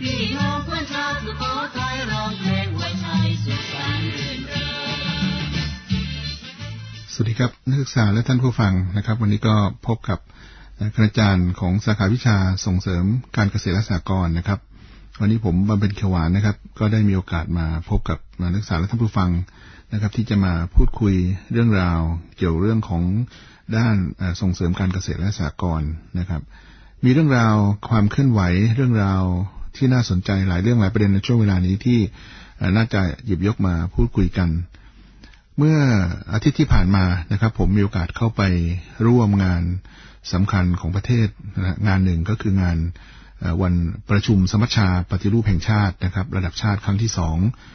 พี่น้องเพื่อนชาวสุโขทัยร้องเพลงไว้ชัยสุขสันต์รื่นเริงสวัสดีครับนักศึกษาและท่านผู้ฟังนะครับวันนี้ก็พบกับคณาจารย์ของสาขาวิชาส่งเสริมการเกษตรและสหกรณ์นะครับวันนี้ผมบำเพ็ญเขียวหวานนะครับก็ได้มีโอกาสมาพบกับนักศึกษาและท่านผู้ฟังนะครับที่จะมาพูดคุยเรื่องราวเกี่ยวเรื่องของด้านส่งเสริมการเกษตรและสหกรณ์นะครับมีเรื่องราวความเคลื่อนไหวเรื่องราวที่น่าสนใจหลายเรื่องหลายประเด็นในช่วงเวลานี้ที่น่าจะหยิบยกมาพูดคุยกันเมื่ออาทิตย์ที่ผ่านมานะครับผมมีโอกาสเข้าไปร่วมงานสำคัญของประเทศงานหนึ่งก็คืองานวันประชุมสมัชชาปฏิรูปแห่งชาตินะครับระดับชาติครั้งที่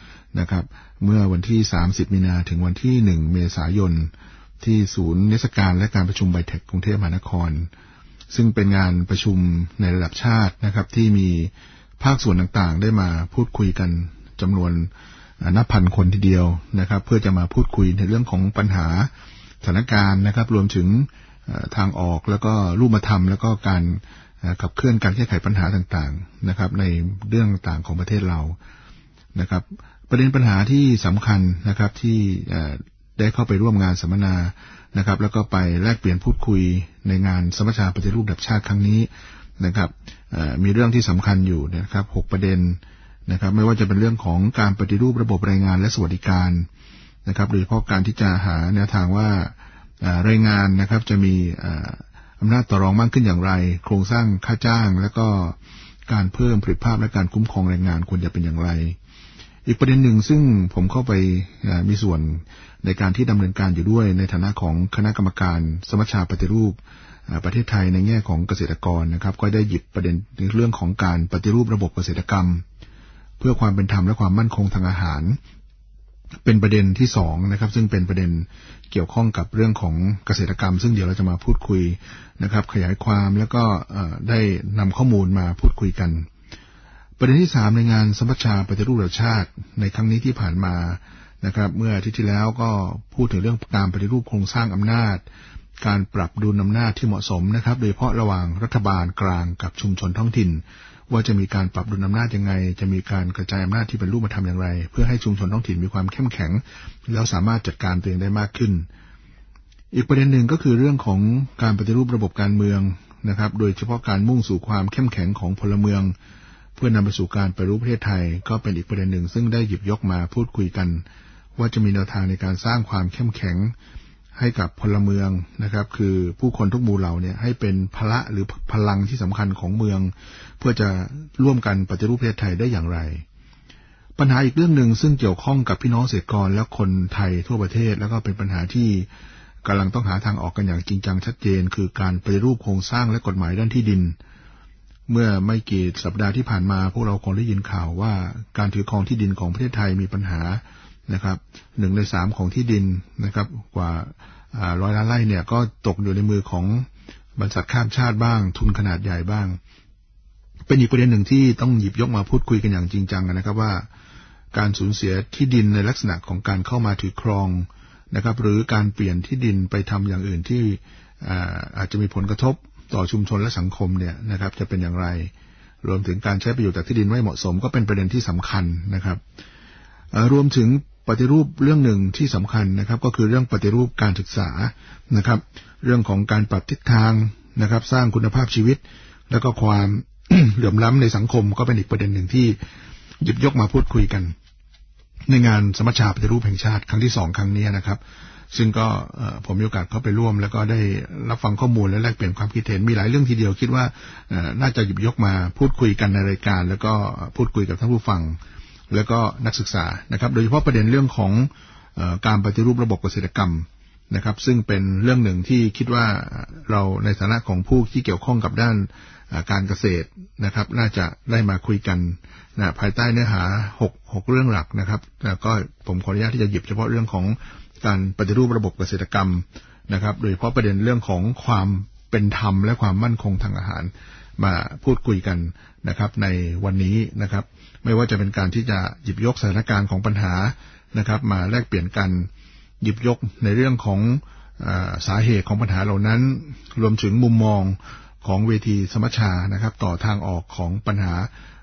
2นะครับเมื่อวันที่30มีนาถึงวันที่1เมษายนที่ศูนย์นิทรรศการและการประชุมไบเทคกรุงเทพมหานครซึ่งเป็นงานประชุมในระดับชาตินะครับที่มีภาคส่วนต่างๆได้มาพูดคุยกันจำนวนนับพันคนทีเดียวนะครับเพื่อจะมาพูดคุยในเรื่องของปัญหาสถานการณ์นะครับรวมถึงทางออกแล้วก็รูปธรรมแล้วก็การขับเคลื่อนการแก้ไขปัญหาต่างๆนะครับในเรื่องต่างของประเทศเรานะครับประเด็นปัญหาที่สำคัญนะครับที่ได้เข้าไปร่วมงานสัมมนานะครับแล้วก็ไปแลกเปลี่ยนพูดคุยในงานสมัชชาปฏิรูประดับชาติครั้งนี้นะครับมีเรื่องที่สำคัญอยู่นะครับ6ประเด็นนะครับไม่ว่าจะเป็นเรื่องของการปฏิรูประบบแรงงานและสวัสดิการนะครับโดยเฉพาะการที่จะหาแนวทางว่าแรงงานนะครับจะมีอำนาจต่อรองมากขึ้นอย่างไรโครงสร้างค่าจ้างและก็การเพิ่มประสิทธิภาพและการคุ้มครองแรงงานควรจะเป็นอย่างไรอีกประเด็นหนึ่งซึ่งผมเข้าไปมีส่วนในการที่ดำเนินการอยู่ด้วยในฐานะของคณะกรรมการสมัชชาปฏิรูปประเทศไทยในแง่ของเกษตรกรนะครับก็ได้หยิบประเด็นในเรื่องของการปฏิรูประบบเกษตรกรรมเพื่อความเป็นธรรมและความมั่นคงทางอาหารเป็นประเด็นที่2นะครับซึ่งเป็นประเด็นเกี่ยวข้องกับเรื่องของเกษตรกรรมซึ่งเดี๋ยวเราจะมาพูดคุยนะครับขยายความแล้วก็ได้นำข้อมูลมาพูดคุยกันประเด็นที่3ในงานสมัชชาปฏิรูประดับชาติในครั้งนี้ที่ผ่านมานะครับเมื่ออาทิตย์ที่แล้วก็พูดถึงเรื่องการปฏิรูปโครงสร้างอำนาจการปรับดุลอำนาจที่เหมาะสมนะครับโดยเฉพาะระหว่างรัฐบาลกลางกับชุมชนท้องถิ่นว่าจะมีการปรับดุลอำนาจยังไงจะมีการกระจายอำนาจที่เป็นรูปธรรมอย่างไรเพื่อให้ชุมชนท้องถิ่นมีความเข้มแข็งแล้วสามารถจัดการตัวเองได้มากขึ้นอีกประเด็นหนึ่งก็คือเรื่องของการปฏิรูประบบการเมืองนะครับโดยเฉพาะการมุ่งสู่ความเข้มแข็งของพลเมืองเพื่อนำไปสู่การปฏิรูปประเทศไทยก็เป็นอีกประเด็นหนึ่งซึ่งได้หยิบยกมาพูดคุยกันว่าจะมีแนวทางในการสร้างความเข้มแข็งให้กับพลเมืองนะครับคือผู้คนทุกหมู่เหล่าเนี่ยให้เป็นพละหรือพลังที่สำคัญของเมืองเพื่อจะร่วมกันปฏิรูปประเทศไทยได้อย่างไรปัญหาอีกเรื่องหนึ่งซึ่งเกี่ยวข้องกับพี่น้องเกษตรกรและคนไทยทั่วประเทศแล้วก็เป็นปัญหาที่กำลังต้องหาทางออกกันอย่างจริงจังชัดเจนคือการปฏิรูปโครงสร้างและกฎหมายด้านที่ดินเมื่อไม่กี่สัปดาห์ที่ผ่านมาพวกเราคงได้ยินข่าวว่าการถือครองที่ดินของประเทศไทยมีปัญหานะครับ1ใน3ของที่ดินนะครับกว่า100 ล้านไร่เนี่ยก็ตกอยู่ในมือของบริษัทข้ามชาติบ้างทุนขนาดใหญ่บ้างเป็นอีกประเด็นหนึ่งที่ต้องหยิบยกมาพูดคุยกันอย่างจริงจังนะครับว่าการสูญเสียที่ดินในลักษณะของการเข้ามาถือครองนะครับหรือการเปลี่ยนที่ดินไปทำอย่างอื่นที่อาจจะมีผลกระทบต่อชุมชนและสังคมเนี่ยนะครับจะเป็นอย่างไรรวมถึงการใช้ประโยชน์จากที่ดินไม่เหมาะสมก็เป็นประเด็นที่สำคัญนะครับรวมถึงปฏิรูปเรื่องหนึ่งที่สำคัญนะครับก็คือเรื่องปฏิรูปการศึกษานะครับเรื่องของการปรับทิศทางนะครับสร้างคุณภาพชีวิตแล้วก็ความ เหลื่อมล้ำในสังคมก็เป็นอีกประเด็นหนึ่งที่หยิบยกมาพูดคุยกันในงานสมัชชาปฏิรูปแห่งชาติครั้งที่2ครั้งนี้นะครับซึ่งก็ผมมีโอกาสเข้าไปร่วมแล้วก็ได้รับฟังข้อมูลและแลกเปลี่ยนความคิดเห็นมีหลายเรื่องทีเดียวคิดว่าน่าจะหยิบยกมาพูดคุยกันในรายการแล้วก็พูดคุยกับท่านผู้ฟังแล้วก็นักศึกษานะครับโดยเฉพาะประเด็นเรื่องของการปฏิรูประบบเกษตรกรรมนะครับซึ่งเป็นเรื่องหนึ่งที่คิดว่าเราในฐานะของผู้ที่เกี่ยวข้องกับด้านการเกษตรนะครับน่าจะได้มาคุยกันภายใต้เนื้อหา6เรื่องหลักนะครับก็ผมขออนุญาตที่จะหยิบเฉพาะเรื่องของการปฏิรูประบบเกษตรกรรมนะครับโดยเฉพาะประเด็นเรื่องของความเป็นธรรมและความมั่นคงทางอาหารมาพูดคุยกันนะครับในวันนี้นะครับไม่ว่าจะเป็นการที่จะหยิบยกสถานการณ์ของปัญหานะครับมาแลกเปลี่ยนกันหยิบยกในเรื่องของสาเหตุของปัญหาเหล่านั้นรวมถึงมุมมองของเวทีสมัชชานะครับต่อทางออกของปัญหา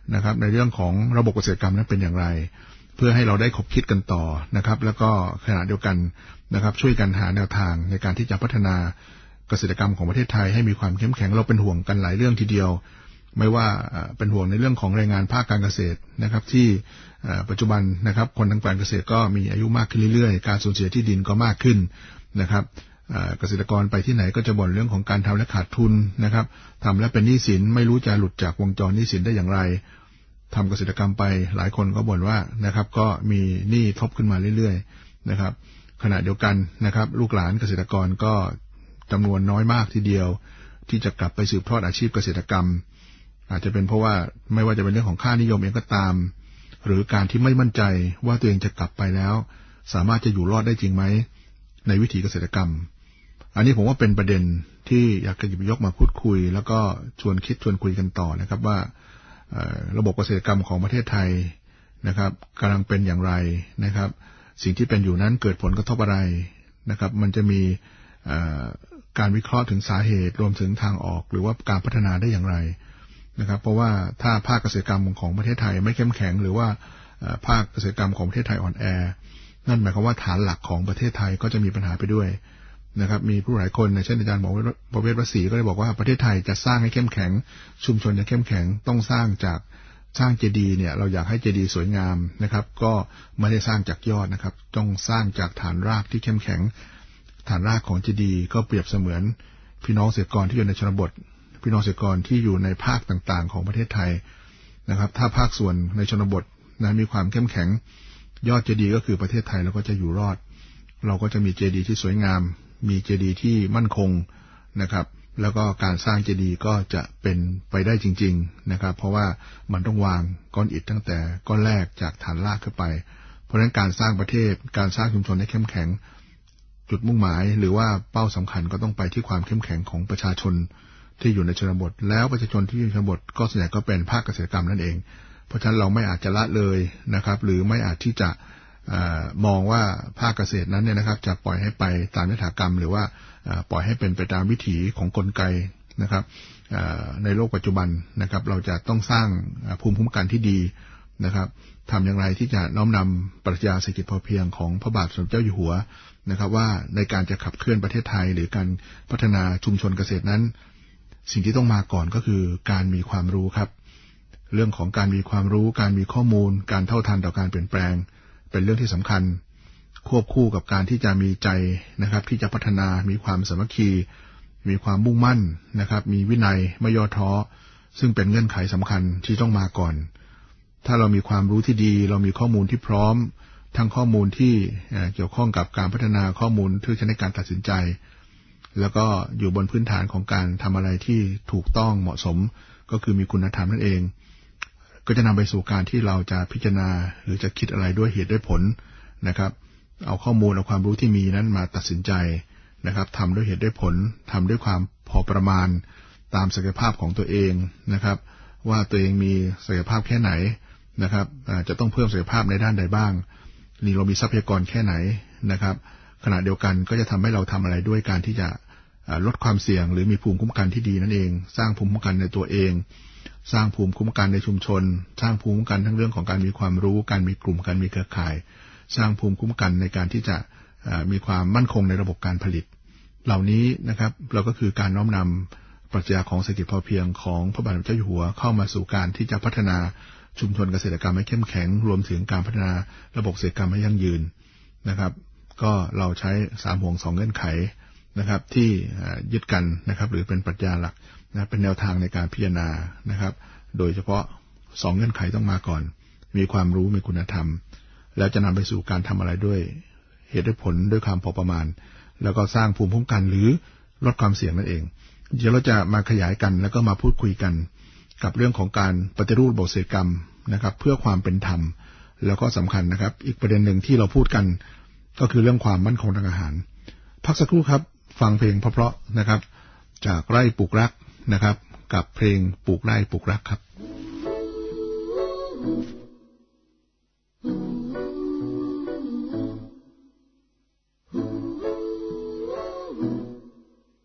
นะครับในเรื่องของระบบเกษตรกรรมนั้นเป็นอย่างไรเพื่อให้เราได้คบคิดกันต่อนะครับแล้วก็ขณะเดียวกันนะครับช่วยกันหาแนวทางในการที่จะพัฒนาเกษตรกรรมของประเทศไทยให้มีความเข้มแข็งเราเป็นห่วงกันหลายเรื่องทีเดียวไม่ว่าเป็นห่วงในเรื่องของแรงงานภาคการเกษตรนะครับที่ปัจจุบันนะครับคนทางการเกษตรก็มีอายุมากขึ้นเรื่อยๆการสูญเสียที่ดินก็มากขึ้นนะครับเกษตรกรไปที่ไหนก็จะบ่นเรื่องของการทำและขาดทุนนะครับทำและเป็นหนี้สินไม่รู้จะหลุดจากวงจรหนี้สินได้อย่างไรทำเกษตรกรรมไปหลายคนก็บ่นว่านะครับก็มีหนี้ทบขึ้นมาเรื่อยๆนะครับขณะเดียวกันนะครับลูกหลานเกษตรกรก็จำนวนน้อยมากทีเดียวที่จะกลับไปสืบทอดอาชีพเกษตรกรรมอาจจะเป็นเพราะว่าไม่ว่าจะเป็นเรื่องของค่านิยมเองก็ตามหรือการที่ไม่มั่นใจว่าตัวเองจะกลับไปแล้วสามารถจะอยู่รอดได้จริงไหมในวิถีเกษตรกรรมอันนี้ผมว่าเป็นประเด็นที่อยากจะหยิบยกมาพูดคุยแล้วก็ชวนคิดชวนคุยกันต่อนะครับว่าระบบเกษตรกรรมของประเทศไทยนะครับกำลังเป็นอย่างไรนะครับสิ่งที่เป็นอยู่นั้นเกิดผลกระทบอะไรนะครับมันจะมีการวิเคราะห์ถึงสาเหตุรวมถึงทางออกหรือว่าการพัฒนาได้อย่างไรนะครับเพราะว่าถ้าภาคเกษตรกรรมของประเทศไทยไม่เข้มแข็งหรือว่าภาคเกษตรกรรมของประเทศไทยอ่อนแอนั่นหมายความว่าฐานหลักของประเทศไทยก็จะมีปัญหาไปด้วยนะครับมีผู้หลายคนเช่นอาจารย์บอกว่าประเวศวสีก็ได้บอกว่าประเทศไทยจะสร้างให้เข้มแข็งชุมชนจะเข้มแข็งต้องสร้างเจดีย์เนี่ยเราอยากให้เจดีย์สวยงามนะครับก็ไม่ได้สร้างจากยอดนะครับต้องสร้างจากฐานรากที่เข้มแข็งฐานรากของเจดีย์ก็เปรียบเสมือนพี่น้องเกษตรกรที่อยู่ในชนบทพี่น้องเกษตรกรที่อยู่ในภาคต่างๆของประเทศไทยนะครับถ้าภาคส่วนในชนบทนั้นมีความเข้มแข็งยอดเจดีย์ก็คือประเทศไทยเราก็จะอยู่รอดเราก็จะมีเจดีย์ที่สวยงามมีเจดีย์ที่มั่นคงนะครับแล้วก็การสร้างเจดีย์ก็จะเป็นไปได้จริงๆนะครับเพราะว่ามันต้องวางก้อนอิฐตั้งแต่ก้อนแรกจากฐานรากขึ้นไปเพราะฉะนั้นการสร้างประเทศการสร้างชุมชนให้เข้มแข็งจุดมุ่งหมายหรือว่าเป้าสำคัญก็ต้องไปที่ความเข้มแข็งของประชาชนที่อยู่ในชนบทแล้วประชาชนที่อยู่ในชนบทก็ส่วนใหญ่ก็เป็นภาคเกษตรกรรมนั่นเองเพราะฉะนั้นเราไม่อาจจะละเลยนะครับหรือไม่อาจที่จะมองว่าภาคเกษตรนั้นเนี่ยนะครับจะปล่อยให้ไปตามยถากรรมหรือว่าปล่อยให้เป็นไปตามวิถีของกลไกนะครับในโลกปัจจุบันนะครับเราจะต้องสร้างภูมิคุ้มกันที่ดีนะครับทำอย่างไรที่จะน้อมนำปรัชญาเศรษฐกิจพอเพียงของพระบาทสมเด็จเจ้าอยู่หัวนะครับว่าในการจะขับเคลื่อนประเทศไทยหรือการพัฒนาชุมชนเกษตรนั้นสิ่งที่ต้องมาก่อนก็คือการมีความรู้ครับเรื่องของการมีความรู้การมีข้อมูลการเท่าทันต่อการเปลี่ยนแปลงเป็นเรื่องที่สำคัญควบคู่กับการที่จะมีใจนะครับที่จะพัฒนามีความสามัคคีมีความมุ่งมั่นนะครับมีวินัยไม่ย่อท้อซึ่งเป็นเงื่อนไขสำคัญที่ต้องมาก่อนถ้าเรามีความรู้ที่ดีเรามีข้อมูลที่พร้อมทั้งข้อมูลที่เกี่ยวข้องกับการพัฒนาข้อมูลที่ใช้ในการตัดสินใจแล้วก็อยู่บนพื้นฐานของการทำอะไรที่ถูกต้องเหมาะสมก็คือมีคุณธรรมนั่นเองก็จะนำไปสู่การที่เราจะพิจารณาหรือจะคิดอะไรด้วยเหตุด้วยผลนะครับเอาข้อมูลเอาความรู้ที่มีนั้นมาตัดสินใจนะครับทำด้วยเหตุด้วยผลทำด้วยความพอประมาณตามศักยภาพของตัวเองนะครับว่าตัวเองมีศักยภาพแค่ไหนนะครับจะต้องเพิ่มศักยภาพในด้านใดบ้างนี่เรามีทรัพยากรแค่ไหนนะครับขณะเดียวกันก็จะทำให้เราทำอะไรด้วยการที่จะลดความเสี่ยงหรือมีภูมิคุ้มกันที่ดีนั่นเองสร้างภูมิคุ้มกันในตัวเองสร้างภูมิคุ้มกันในชุมชนสร้างภูมิคุ้มกันทั้งเรื่องของการมีความรู้การมีกลุ่มการมีเครือข่ายสร้างภูมิคุ้มกันในการที่จะมีความมั่นคงในระบบการผลิตเหล่านี้นะครับเราก็คือการน้อมนำปรัชญาของเศรษฐกิจพอเพียงของพระบาทสมเด็จเจ้าอยู่หัวเข้ามาสู่การที่จะพัฒนาชุมชนเกษตรกรรมให้เข้มแข็งรวมถึงการพัฒนาระบบเกษตรกรรมให้ยั่งยืนนะครับก็เราใช้3ห่วง2เงื่อนไขนะครับที่ยึดกันนะครับหรือเป็นปรัชญาหลักนะเป็นแนวทางในการพิจารณานะครับโดยเฉพาะ2เงื่อนไขต้องมาก่อนมีความรู้มีคุณธรรมแล้วจะนำไปสู่การทำอะไรด้วยเหตุด้วยผลด้วยความพอประมาณแล้วก็สร้างภูมิคุ้มกันหรือลดความเสี่ยงนั่นเองเดี๋ยวเราจะมาขยายกันแล้วก็มาพูดคุยกันกับเรื่องของการปฏิรูประบบเกษตรกรรมนะครับเพื่อความเป็นธรรมแล้วก็สำคัญนะครับอีกประเด็นหนึ่งที่เราพูดกันก็คือเรื่องความมั่นคงทางอาหารพักสักครู่ครับฟังเพลงเพราะๆนะครับจากไร่ปลูกรักนะครับกับเพลงปลูกไร่ปลูกรักครับ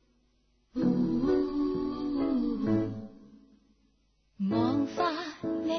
มองฟ้าเล็กน้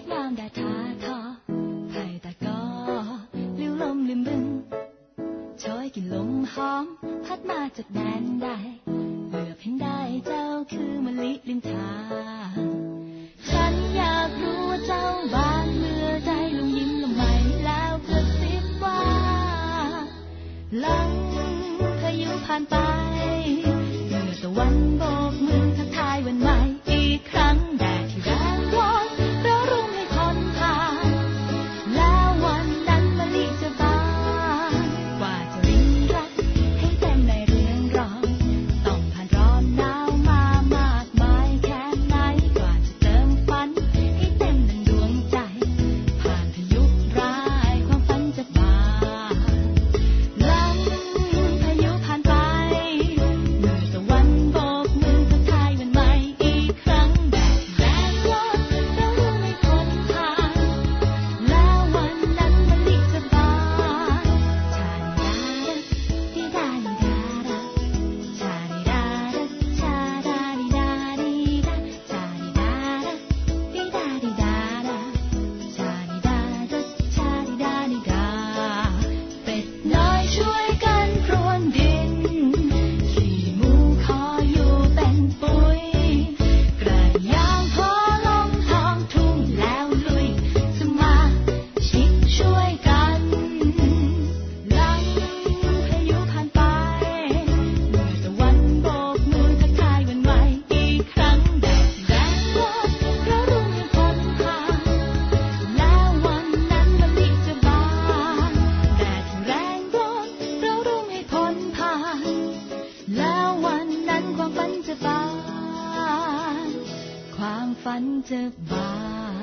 ท่าทอไทยตะกอลิ้วลมลืมบึงช้อยกินลมหอมพัดมาจากแดนใดเหลือเพียงได้เจ้าคือมะลิลินทาฉันอยากรู้ว่าเจ้าบ้านเมื่อใจลงยิ้มลงไหมแล้วกระซิบว่าหลังพายุผ่านไปเมื่อตะวันโบกมือทักทายวันใหม่อีกครั้งแดดที่แรงร้อนเรารุ่งให้คนผ่านแล้ววันนั้นมะลิจะบานกว่าจะรินรักให้เต็มในเรื่องรองต้องผ่านร้อนหนาวมามากมายแค่ไหนกว่าจะเติมฝันให้เต็มดังดวงใจผ่านพายุร้ายความฝันจะบานหลังพายุผ่านไปเมื่อตะวันโบกมือทักทายวันใหม่อีกครั้งแดดแรงร้อนเรารุ่งให้คนผ่านแล้ววันนั้นมะลิจะบานชาดิดาดาชาดิดาดาชาดาดิดาดิดาชาดิดาดาดิดาดิดาดาชาดิดาดาชาดิดาดิดาเป็ดน้อยช่วยกันพรวนดินขี้หมูขออยู่เป็นปุ๋ยกระยางพอลงท้องทุ่งแล้วลุยสมาชิกช่วยกันหลังพายุผ่านไปเมื่อตะวันโบกมือทักทายวันใหม่อีกครั้งแดดแรงร้อนเรารุ่งให้คนผ่านแล้ววันนั้นมะลิจะบานแดดแรงร้อนเรารุ่งให้พ้นผ่านแล้ววันนั้นความฝันจะบานความฝันจะบาน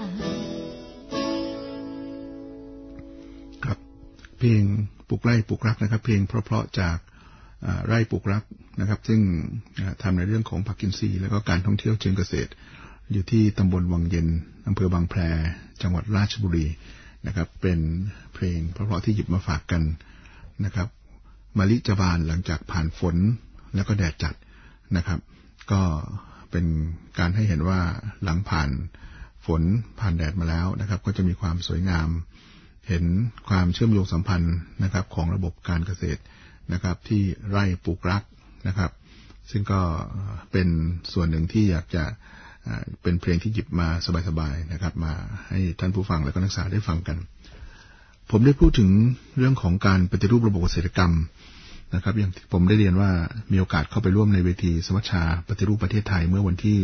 ครับเพลงปลูกไร่ปลูกรักนะครับเพลงเพราะๆจากไร่ปลูกรักนะครับซึ่งทำในเรื่องของผักกินซีแล้วก็การท่องเที่ยวเชิงเกษตรอยู่ที่ตำบลวังเย็นอำเภอบางแพจังหวัดราชบุรีนะครับเป็นเพลงเพราะๆที่หยิบมาฝากกันนะครับมะลิจะบานหลังจากผ่านฝนแล้วก็แดดจัดนะครับก็เป็นการให้เห็นว่าหลังผ่านฝนผ่านแดดมาแล้วนะครับก็จะมีความสวยงามเห็นความเชื่อมโยงสัมพันธ์นะครับของระบบการเกษตรนะครับที่ไร่ปลูกรักนะครับซึ่งก็เป็นส่วนหนึ่งที่อยากจะเป็นเพลงที่หยิบมาสบายๆนะครับมาให้ท่านผู้ฟังและก็นักศึกษาได้ฟังกันผมได้พูดถึงเรื่องของการปฏิรูประบบเกษตรกรรมนะครับอย่างที่ผมได้เรียนว่ามีโอกาสเข้าไปร่วมในเวทีสมัชชาปฏิรูปประเทศไทยเมื่อวันที่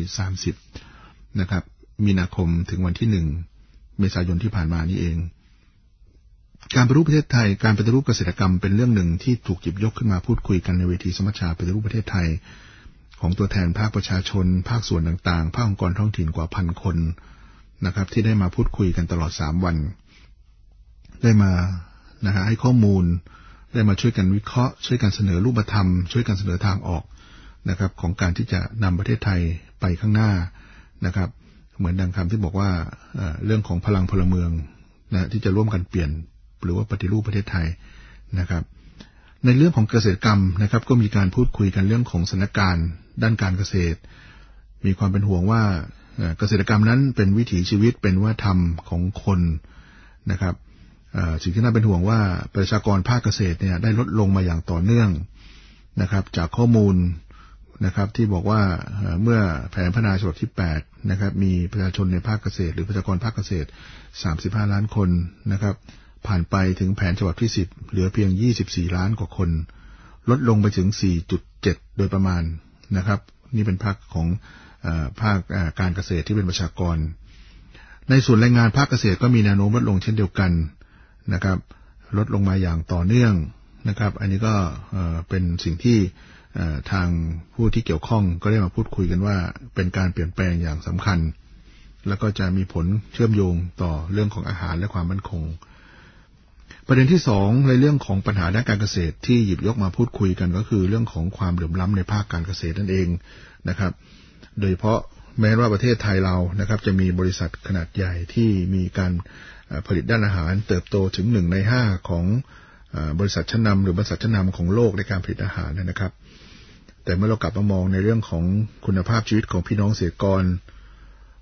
30นะครับมีนาคมถึงวันที่1เมษายนที่ผ่านมานี้เองการปฏิรูปประเทศไทยการปฏิรูปเกษตรกรรมเป็นเรื่องหนึ่งที่ถูกหยิบยกขึ้นมาพูดคุยกันในเวทีสมัชชาปฏิรูปประเทศไทยของตัวแทนภาคประชาชนภาคส่วนต่างๆภาคองค์กรท้องถิ่นกว่า1,000 คนนะครับที่ได้มาพูดคุยกันตลอด3วันได้มาให้ข้อมูลได้มาช่วยกันวิเคราะห์ช่วยกันเสนอรูปธรรมช่วยกันเสนอทางออกนะครับของการที่จะนำประเทศไทยไปข้างหน้านะครับเหมือนดังคำที่บอกว่าเรื่องของพลังพลเมืองนะที่จะร่วมกันเปลี่ยนหรือว่าปฏิรูปประเทศไทยนะครับในเรื่องของเกษตรกรรมนะครับก็มีการพูดคุยกันเรื่องของสถานการณ์ด้านการเกษตรมีความเป็นห่วงว่าเกษตรกรรมนั้นเป็นวิถีชีวิตเป็นวัฒนธรรมของคนนะครับสิ่งที่น่าเป็นห่วงว่าประชากรภาคเกษตรเนี่ยได้ลดลงมาอย่างต่อเนื่องนะครับจากข้อมูลนะครับที่บอกว่าเมื่อแผนพัฒนาฉบับที่8นะครับมีประชาชนในภาคเกษตรหรือประชากรภาคเกษตร35ล้านคนนะครับผ่านไปถึงแผนฉบับที่10เหลือเพียง24ล้านกว่าคนลดลงไปถึง 4.7 โดยประมาณนะครับนี่เป็นภาคของภาคการเกษตรที่เป็นประชากรในส่วนแรงงานภาคเกษตรก็มีแนวโน้มลดลงเช่นเดียวกันนะครับลดลงมาอย่างต่อเนื่องนะครับอันนี้ก็เป็นสิ่งที่ทางผู้ที่เกี่ยวข้องก็ได้มาพูดคุยกันว่าเป็นการเปลี่ยนแปลงอย่างสำคัญแล้วก็จะมีผลเชื่อมโยงต่อเรื่องของอาหารและความมั่นคงประเด็นที่2ในเรื่องของปัญหาด้านการเกษตรที่หยิบยกมาพูดคุยกันก็คือเรื่องของความเหลื่อมล้ำในภาคการเกษตรนั่นเองนะครับโดยเฉพาะแม้ว่าประเทศไทยเรานะครับจะมีบริษัทขนาดใหญ่ที่มีการผลิตด้านอาหารเติบโตถึง1ใน5ของบริษัทชั้นนำหรือบริษัทชั้นนำของโลกในการผลิตอาหารนะครับแต่เมื่อเรากลับมามองในเรื่องของคุณภาพชีวิตของพี่น้องเกษตรกร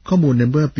ข้อมูลในเมื่อปี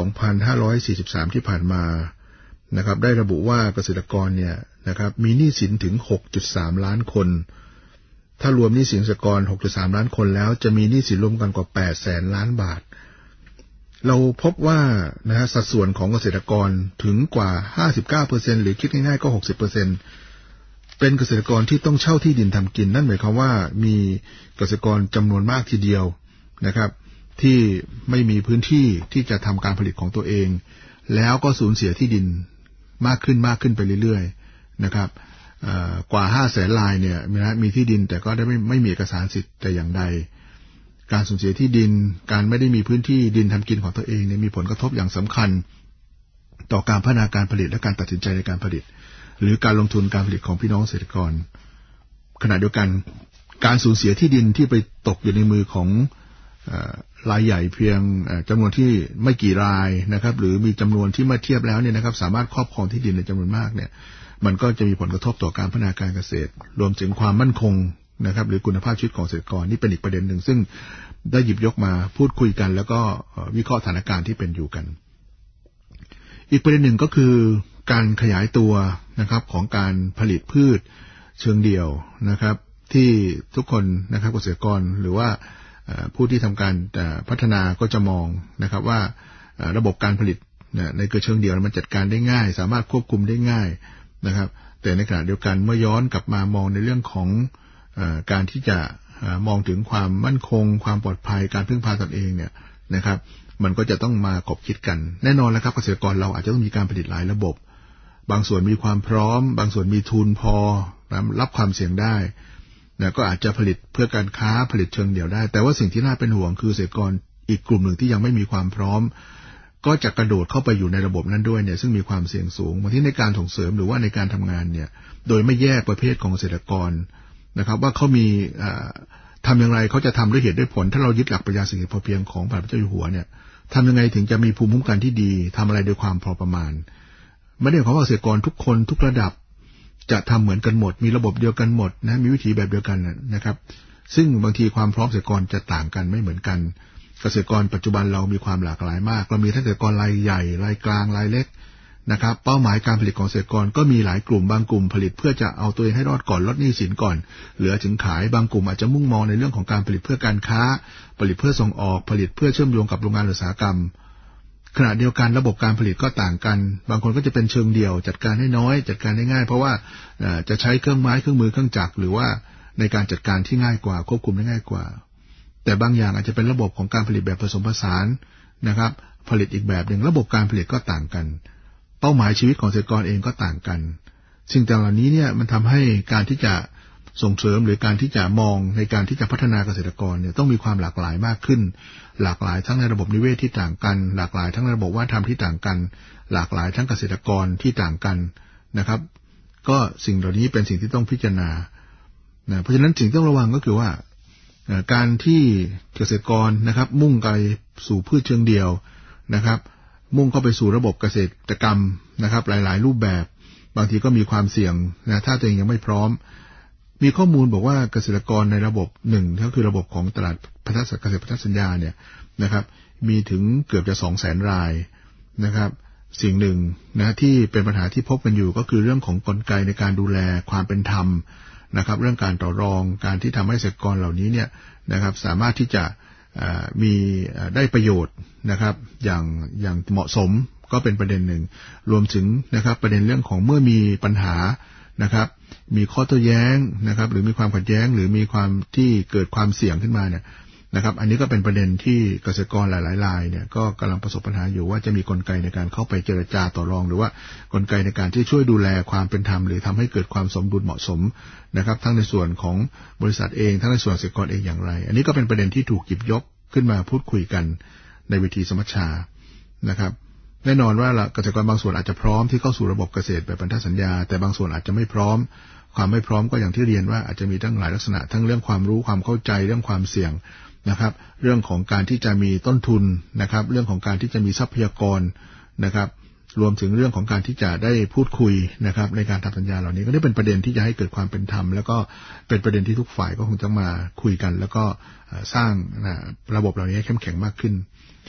2543 ที่ผ่านมานะครับได้ระบุว่าเกษตรกรเนี่ยนะครับมีหนี้สินถึง 6.3 ล้านคนถ้ารวมหนี้สินเกษตรกร 6.3 ล้านคนแล้วจะมีหนี้สินรวมกันกว่า 800,000 ล้านบาทเราพบว่านะฮะสัดส่วนของเกษตรกรถึงกว่า 59% หรือคิดง่ายๆก็ 60%เป็นเกษตรกรที่ต้องเช่าที่ดินทำกินนั่นหมายความว่ามีเกษตรกรจำนวนมากทีเดียวนะครับที่ไม่มีพื้นที่ที่จะทำการผลิตของตัวเองแล้วก็สูญเสียที่ดินมากขึ้นไปเรื่อยๆนะครับกว่า 500,000 รายเนี่ยมีที่ดินแต่ก็ได้ไม่มีเอกสารสิทธิ์แต่อย่างใดการสูญเสียที่ดินการไม่ได้มีพื้นที่ดินทำกินของตัวเองเนี่ยมีผลกระทบอย่างสำคัญต่อการพัฒนาการผลิตและการตัดสินใจในการผลิตหรือการลงทุนการผลิตของพี่น้องเกษตรกรขณะเดียวกันการสูญเสียที่ดินที่ไปตกอยู่ในมือของรายใหญ่เพียงจำนวนที่ไม่กี่รายนะครับหรือมีจำนวนที่เมื่อเทียบแล้วเนี่ยนะครับสามารถครอบครองที่ดินในจำนวนมากเนี่ยมันก็จะมีผลกระทบต่อการพัฒนาการเกษตรรวมถึงความมั่นคงนะครับหรือคุณภาพชีวิตของเกษตรกรนี่เป็นอีกประเด็นหนึ่งซึ่งได้หยิบยกมาพูดคุยกันแล้วก็วิเคราะห์สถานการณ์ที่เป็นอยู่กันอีกประเด็นหนึ่งก็คือการขยายตัวนะครับของการผลิตพืชเชิงเดี่ยวนะครับที่ทุกคนนะครับเกษตรกรหรือว่าผู้ที่ทำการพัฒนาก็จะมองนะครับว่าระบบการผลิตในเชิงเดี่ยวมันจัดการได้ง่ายสามารถควบคุมได้ง่ายนะครับแต่ในขณะเดียวกันเมื่อย้อนกลับมามองในเรื่องของการที่จะมองถึงความมั่นคงความปลอดภัยการพึ่งพาตนเองเนี่ยนะครับมันก็จะต้องมาคบคิดกันแน่นอนแล้วครับเกษตรกรเราอาจจะต้องมีการผลิตหลายระบบบางส่วนมีความพร้อมบางส่วนมีทุนพอรับความเสี่ยงได้ก็อาจจะผลิตเพื่อการค้าผลิตเชิงเดี่ยวได้แต่ว่าสิ่งที่น่าเป็นห่วงคือเกษตรกรอีกกลุ่มหนึ่งที่ยังไม่มีความพร้อมก็จะกระโดดเข้าไปอยู่ในระบบนั้นด้วยเนี่ยซึ่งมีความเสี่ยงสูงบางทีในการส่งเสริมหรือว่าในการทำงานเนี่ยโดยไม่แยกประเภทของเกษตรกรนะครับว่าเขามีทำอย่างไรเขาจะทำด้วยเหตุด้วยผลถ้าเรายึดหลักปรัชญาเศรษฐกิจพอเพียงของพระพุทธเจ้าอยู่หัวเนี่ยทำยังไงถึงจะมีภูมิคุ้มกันที่ดีทำอะไรโดยความพอประมาณไม่ได้หมายความว่าเกษตรกรทุกคนทุกระดับจะทำเหมือนกันหมดมีระบบเดียวกันหมดนะมีวิธีแบบเดียวกันนะครับซึ่งบางทีความพร้อมเกษตรกรจะต่างกันไม่เหมือนกันเกษตรกรปัจจุบันเรามีความหลากหลายมากเรามีทั้งเกษตรกรรายใหญ่รายกลางรายเล็กนะครับเป้าหมายการผลิตของเกษตรกรก็มีหลายกลุ่มบางกลุ่มผลิตเพื่อจะเอาตัวเองให้รอดก่อนลดหนี้สินก่อนเหลือถึงขายบางกลุ่มอาจจะมุ่งมองในเรื่องของการผลิตเพื่อการค้าผลิตเพื่อส่งออกผลิตเพื่อเชื่อมโยงกับโรงงานอุตสาหกรรมขณะเดียวกันระบบการผลิตก็ต่างกันบางคนก็จะเป็นเชิงเดี่ยวจัดการให้น้อยจัดการได้ง่ายเพราะว่าจะใช้เครื่องไม้เครื่องมือเครื่องจักรหรือว่าในการจัดการที่ง่ายกว่าควบคุมได้ง่ายกว่าแต่บางอย่างอาจจะเป็นระบบของการผลิตแบบผสมผสานนะครับผลิตอีกแบบหนึ่งระบบการผลิตก็ต่างกันเป้าหมายชีวิตของเกษตรกรเองก็ต่างกันสิ่งต่างเหล่านี้เนี่ยมันทำให้การที่จะส่งเสริมหรือการที่จะมองในการที่จะพัฒนาเกษตรกรเนี่ยต้องมีความหลากหลายมากขึ้นหลากหลายทั้งในระบบนิเวศที่ต่างกันหลากหลายทั้งในระบบวัฒนธรรมที่ต่างกันหลากหลายทั้งเกษตรกรที่ต่างกันนะครับก็สิ่งเหล่านี้เป็นสิ่งที่ต้องพิจารณาเพราะฉะนั้นสิ่งที่ต้องระวังก็คือว่าการที่เกษตรกรนะครับมุ่งไปสู่พืชเชิงเดี่ยวนะครับมุ่งเข้าไปสู่ระบบเกษตรกรรมนะครับหลายๆรูปแบบบางทีก็มีความเสี่ยงนะถ้าตัวเองยังไม่พร้อมมีข้อมูลบอกว่าเกษตรกรในระบบหนึ่งก็คือระบบของตลาดเกษตรพันธสัญญาเนี่ยนะครับมีถึงเกือบจะ 200,000 รายนะครับสิ่งหนึ่งนะที่เป็นปัญหาที่พบกันอยู่ก็คือเรื่องของกลไกในการดูแลความเป็นธรรมนะครับเรื่องการต่อรองการที่ทำให้เกษตรกรเหล่านี้เนี่ยนะครับสามารถที่จะมีได้ประโยชน์นะครับอย่างเหมาะสมก็เป็นประเด็นหนึ่งรวมถึงนะครับประเด็นเรื่องของเมื่อมีปัญหานะครับมีข้อโต้แย้งนะครับหรือมีความขัดแย้งหรือมีความที่เกิดความเสี่ยงขึ้นมาเนี่ยนะครับอันนี้ก็เป็นประเด็นที่เกษตรกรหลายๆรายเนี่ยก็กำลังประสบปัญหาอยู่ว่าจะมีกลไกในการเข้าไปเจรจาต่อรองหรือว่ากลไกในการที่ช่วยดูแลความเป็นธรรมหรือทำให้เกิดความสมดุลเหมาะสมนะครับทั้งในส่วนของบริษัทเองทั้งในส่วนเกษตรกรเองอย่างไรอันนี้ก็เป็นประเด็นที่ถูกหยิบยกขึ้นมาพูดคุยกันในเวทีสมัชชานะครับแน่นอนว่าเกษตรกรบางส่วนอาจจะพร้อมที่เข้าสู่ระบบเกษตรแบบพันธสัญญาแต่บางส่วนอาจจะไม่พร้อมความไม่พร้อมก็อย่างที่เรียนว่าอาจจะมีทั้งหลายลักษณะทั้งเรื่องความรู้ความเข้าใจเรื่องความเสี่ยงนะครับเรื่องของการที่จะมีต้นทุนนะครับเรื่องของการที่จะมีทรัพยากรนะครับรวมถึงเรื่องของการที่จะได้พูดคุยนะครับในการทำสัญญาเหล่านี้ก็ได้เป็นประเด็นที่จะให้เกิดความเป็นธรรมแล้วก็เป็นประเด็นที่ทุกฝ่ายก็คงจะมาคุยกันแล้วก็สร้างระบบเหล่านี้ให้เข้มแข็งมากขึ้น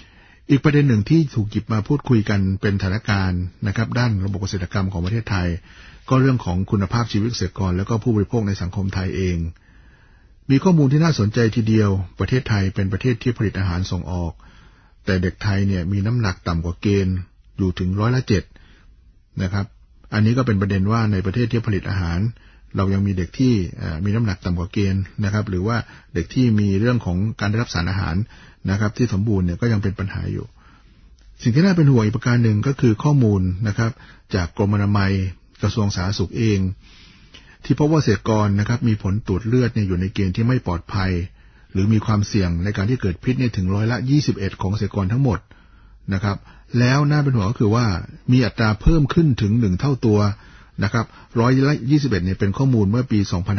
อีกประเด็นหนึ่งที่ถูกหยิบมาพูดคุยกันเป็นสถานการณ์นะครับด้านระบบเกษตรกรรมของประเทศไทยก็เรื่องของคุณภาพชีวิตเกษตรกรและก็ผู้บริโภคในสังคมไทยเองมีข้อมูลที่น่าสนใจทีเดียวประเทศไทยเป็นประเทศที่ผลิตอาหารส่งออกแต่เด็กไทยเนี่ยมีน้ำหนักต่ำกว่าเกณฑ์อยู่ถึง7%นะครับอันนี้ก็เป็นประเด็นว่าในประเทศที่ผลิตอาหารเรายังมีเด็กที่มีน้ำหนักต่ำกว่าเกณฑ์นะครับหรือว่าเด็กที่มีเรื่องของการได้รับสารอาหารนะครับที่สมบูรณ์เนี่ยก็ยังเป็นปัญหาอยู่สิ่งที่น่าเป็นห่วงอีกประการหนึ่งก็คือข้อมูลนะครับจากกรมอนามัยกระทรวงสาธารณสุขเองที่พบว่าเกษตรกรนะครับมีผลตรวจเลือดเนี่ยอยู่ในเกณฑ์ที่ไม่ปลอดภัยหรือมีความเสี่ยงในการที่เกิดพิษเนี่ยถึง21%ของเกษตรกรทั้งหมดนะครับแล้วน่าเป็นห่วงก็คือว่ามีอัตราเพิ่มขึ้นถึง1เท่าตัวนะครับ21%เนี่ยเป็นข้อมูลเมื่อปี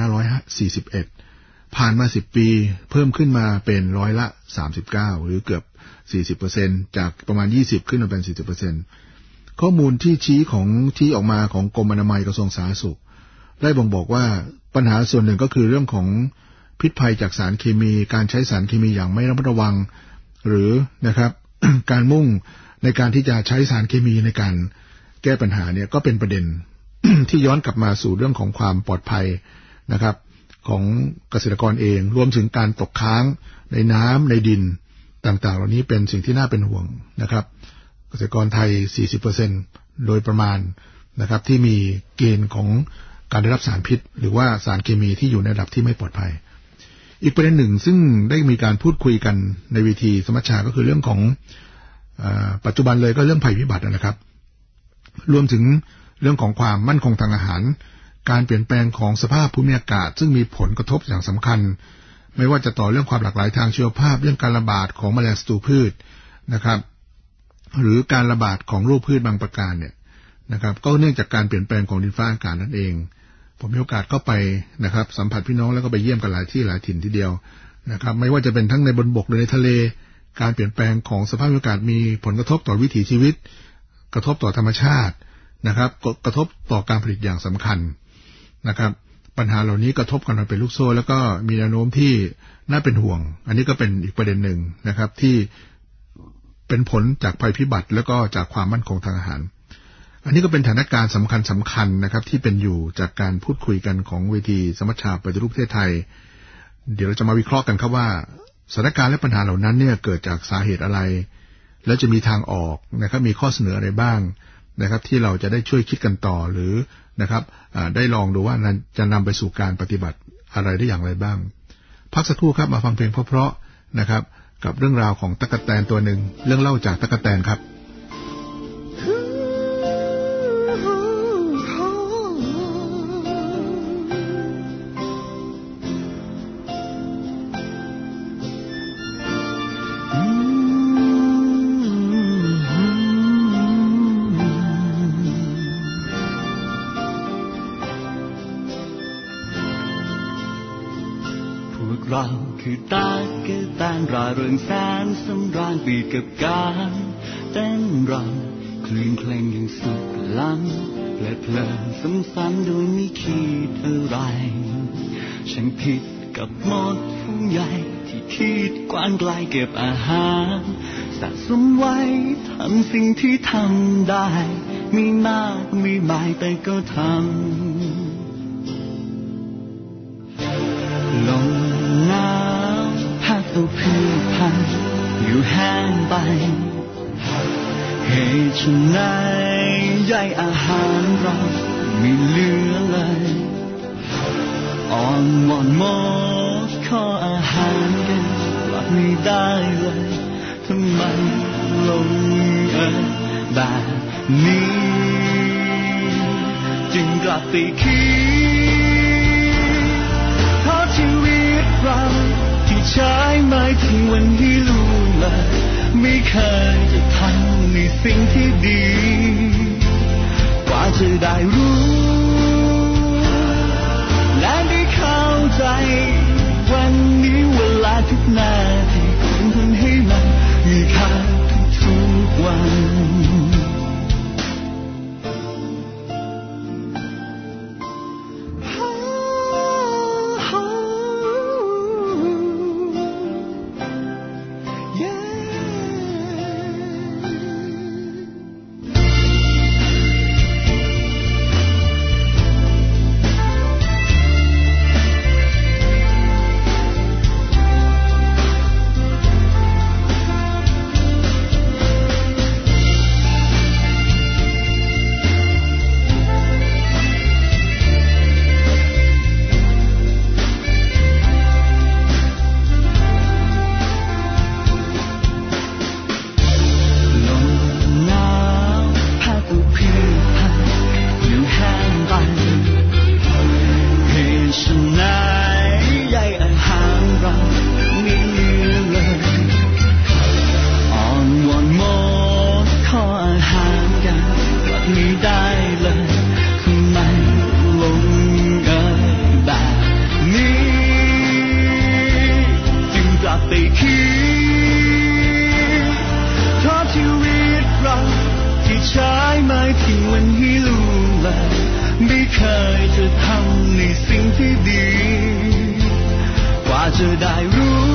2541ผ่านมา10ปีเพิ่มขึ้นมาเป็น39%หรือเกือบ40%จากประมาณ20ขึ้นมาเป็น40%ข้อมูลที่ออกมาของกรมอนามัยกระทรวงสาธารณสุขได้บ่งบอกว่าปัญหาส่วนหนึ่งก็คือเรื่องของพิษภัยจากสารเคมีการใช้สารเคมีอย่างไม่ระมัดระวังหรือนะครับ การมุ่งในการที่จะใช้สารเคมีในการแก้ปัญหาเนี่ยก็เป็นประเด็น ที่ย้อนกลับมาสู่เรื่องของความปลอดภัยนะครับของเกษตรกรเองรวมถึงการตกค้างในน้ำในดินต่างๆเหล่านี้เป็นสิ่งที่น่าเป็นห่วงนะครับเกษตรกรไทย 40% โดยประมาณนะครับที่มีเกณฑ์ของการได้รับสารพิษหรือว่าสารเคมีที่อยู่ในระดับที่ไม่ปลอดภัยอีกประเด็นหนึ่งซึ่งได้มีการพูดคุยกันในเวทีสมัชชาก็คือเรื่องของปัจจุบันเลยก็เรื่องภัยพิบัตินะครับรวมถึงเรื่องของความมั่นคงทางอาหารการเปลี่ยนแปลงของสภาพภูมิอากาศซึ่งมีผลกระทบอย่างสำคัญไม่ว่าจะต่อเรื่องความหลากหลายทางชีวภาพเรื่องการระบาดของแมลงศัตรูพืชนะครับหรือการระบาดของโรคพืชบางประการเนี่ยนะครับก็เนื่องจากการเปลี่ยนแปลงของดินฟ้าอากาศนั่นเองผมมีโอกาสก็ไปนะครับสัมผัสพี่น้องแล้วก็ไปเยี่ยมกันหลายที่หลายถิ่นทีเดียวนะครับไม่ว่าจะเป็นทั้งในบนบกหรือในทะเลการเปลี่ยนแปลงของสภาพอากาศมีผลกระทบต่อวิถีชีวิตกระทบต่อธรรมชาตินะครับกระทบต่อการผลิตอย่างสำคัญนะครับปัญหาเหล่านี้กระทบกันมาเป็นลูกโซ่แล้วก็มีแนวโน้มที่น่าเป็นห่วงอันนี้ก็เป็นอีกประเด็นหนึ่งนะครับที่เป็นผลจากภัยพิบัติแล้วก็จากความมั่นคงทางอาหารอันนี้ก็เป็นสถานการณ์สำคัญนะครับที่เป็นอยู่จากการพูดคุยกันของเวทีสมัชชาปฏิรูปประเทศไทยเดี๋ยวเราจะมาวิเคราะห์กันครับว่าสถานการณ์และปัญหาเหล่านั้นเนี่ยเกิดจากสาเหตุอะไรและจะมีทางออกนะครับมีข้อเสนออะไรบ้างนะครับที่เราจะได้ช่วยคิดกันต่อหรือนะครับได้ลองดูว่าจะนำไปสู่การปฏิบัติอะไรได้อย่างไรบ้างพักสักครู่ครับมาฟังเพลงเพราะๆนะครับกับเรื่องราวของตั๊กแตนตัวหนึ่งเรื่องเล่าจากตั๊กแตนครับเราคือตากแตนร่าเริงแสนสำราญปีกับการเต้นรำคลื่นเพลงอย่างสุขล้ำเพลินซ้ำๆโดยไม่คิดอะไรฉันผิดกับหมดผู้ใหญ่ที่คิดกว้างไกลเก็บอาหารสะสมไว้ทำสิ่งที่ทำได้มีมากมีหมายแต่ก็ทำลงน้ำพัดเอาพืชพันธุ์อยู่แห้งไปเหตุฉะไหนใยอาหารเราไม่เหลือเลยอ่อนหมอนหมดข้ออาหารกันกลับไม่ได้เลยทำไมลงเอยแบบนี้จึงกลับไปคิดเพราะชีวิตเราที่ใช้ไม่ถึงวันที่รู้เลยไม่เคยจะทำในสิ่งที่ดีกว่าจะได้รู้และได้เข้าใจวันนี้เวลาทุกนาทีควรทำให้มันมีค่าทุกวันจะได้รู้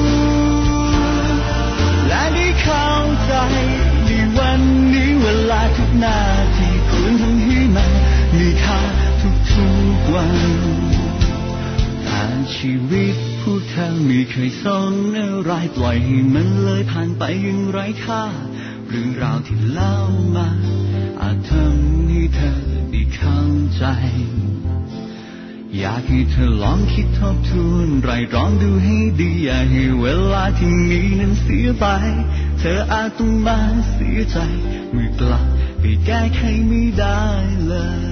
และได้เข้าใจในวันนี้เวลาทุกนาทีควรทำให้มันมีค่าทุกๆวันผ่านชีวิตผู้เธอไม่เคยสนอะไรปล่อยให้มันเลยผ่านไปอย่างไร้ค่าเรื่องราวที่เล่ามาอาจทำให้เธอได้เข้าใจอยากให้เธอลองคิดทบทวนไตร่ตรองดูให้ดีอย่าให้เวลาที่มีนั้นเสียไปเธออาจต้องมาเสียใจเมื่อกลับไปแก้ไขไม่ได้เลย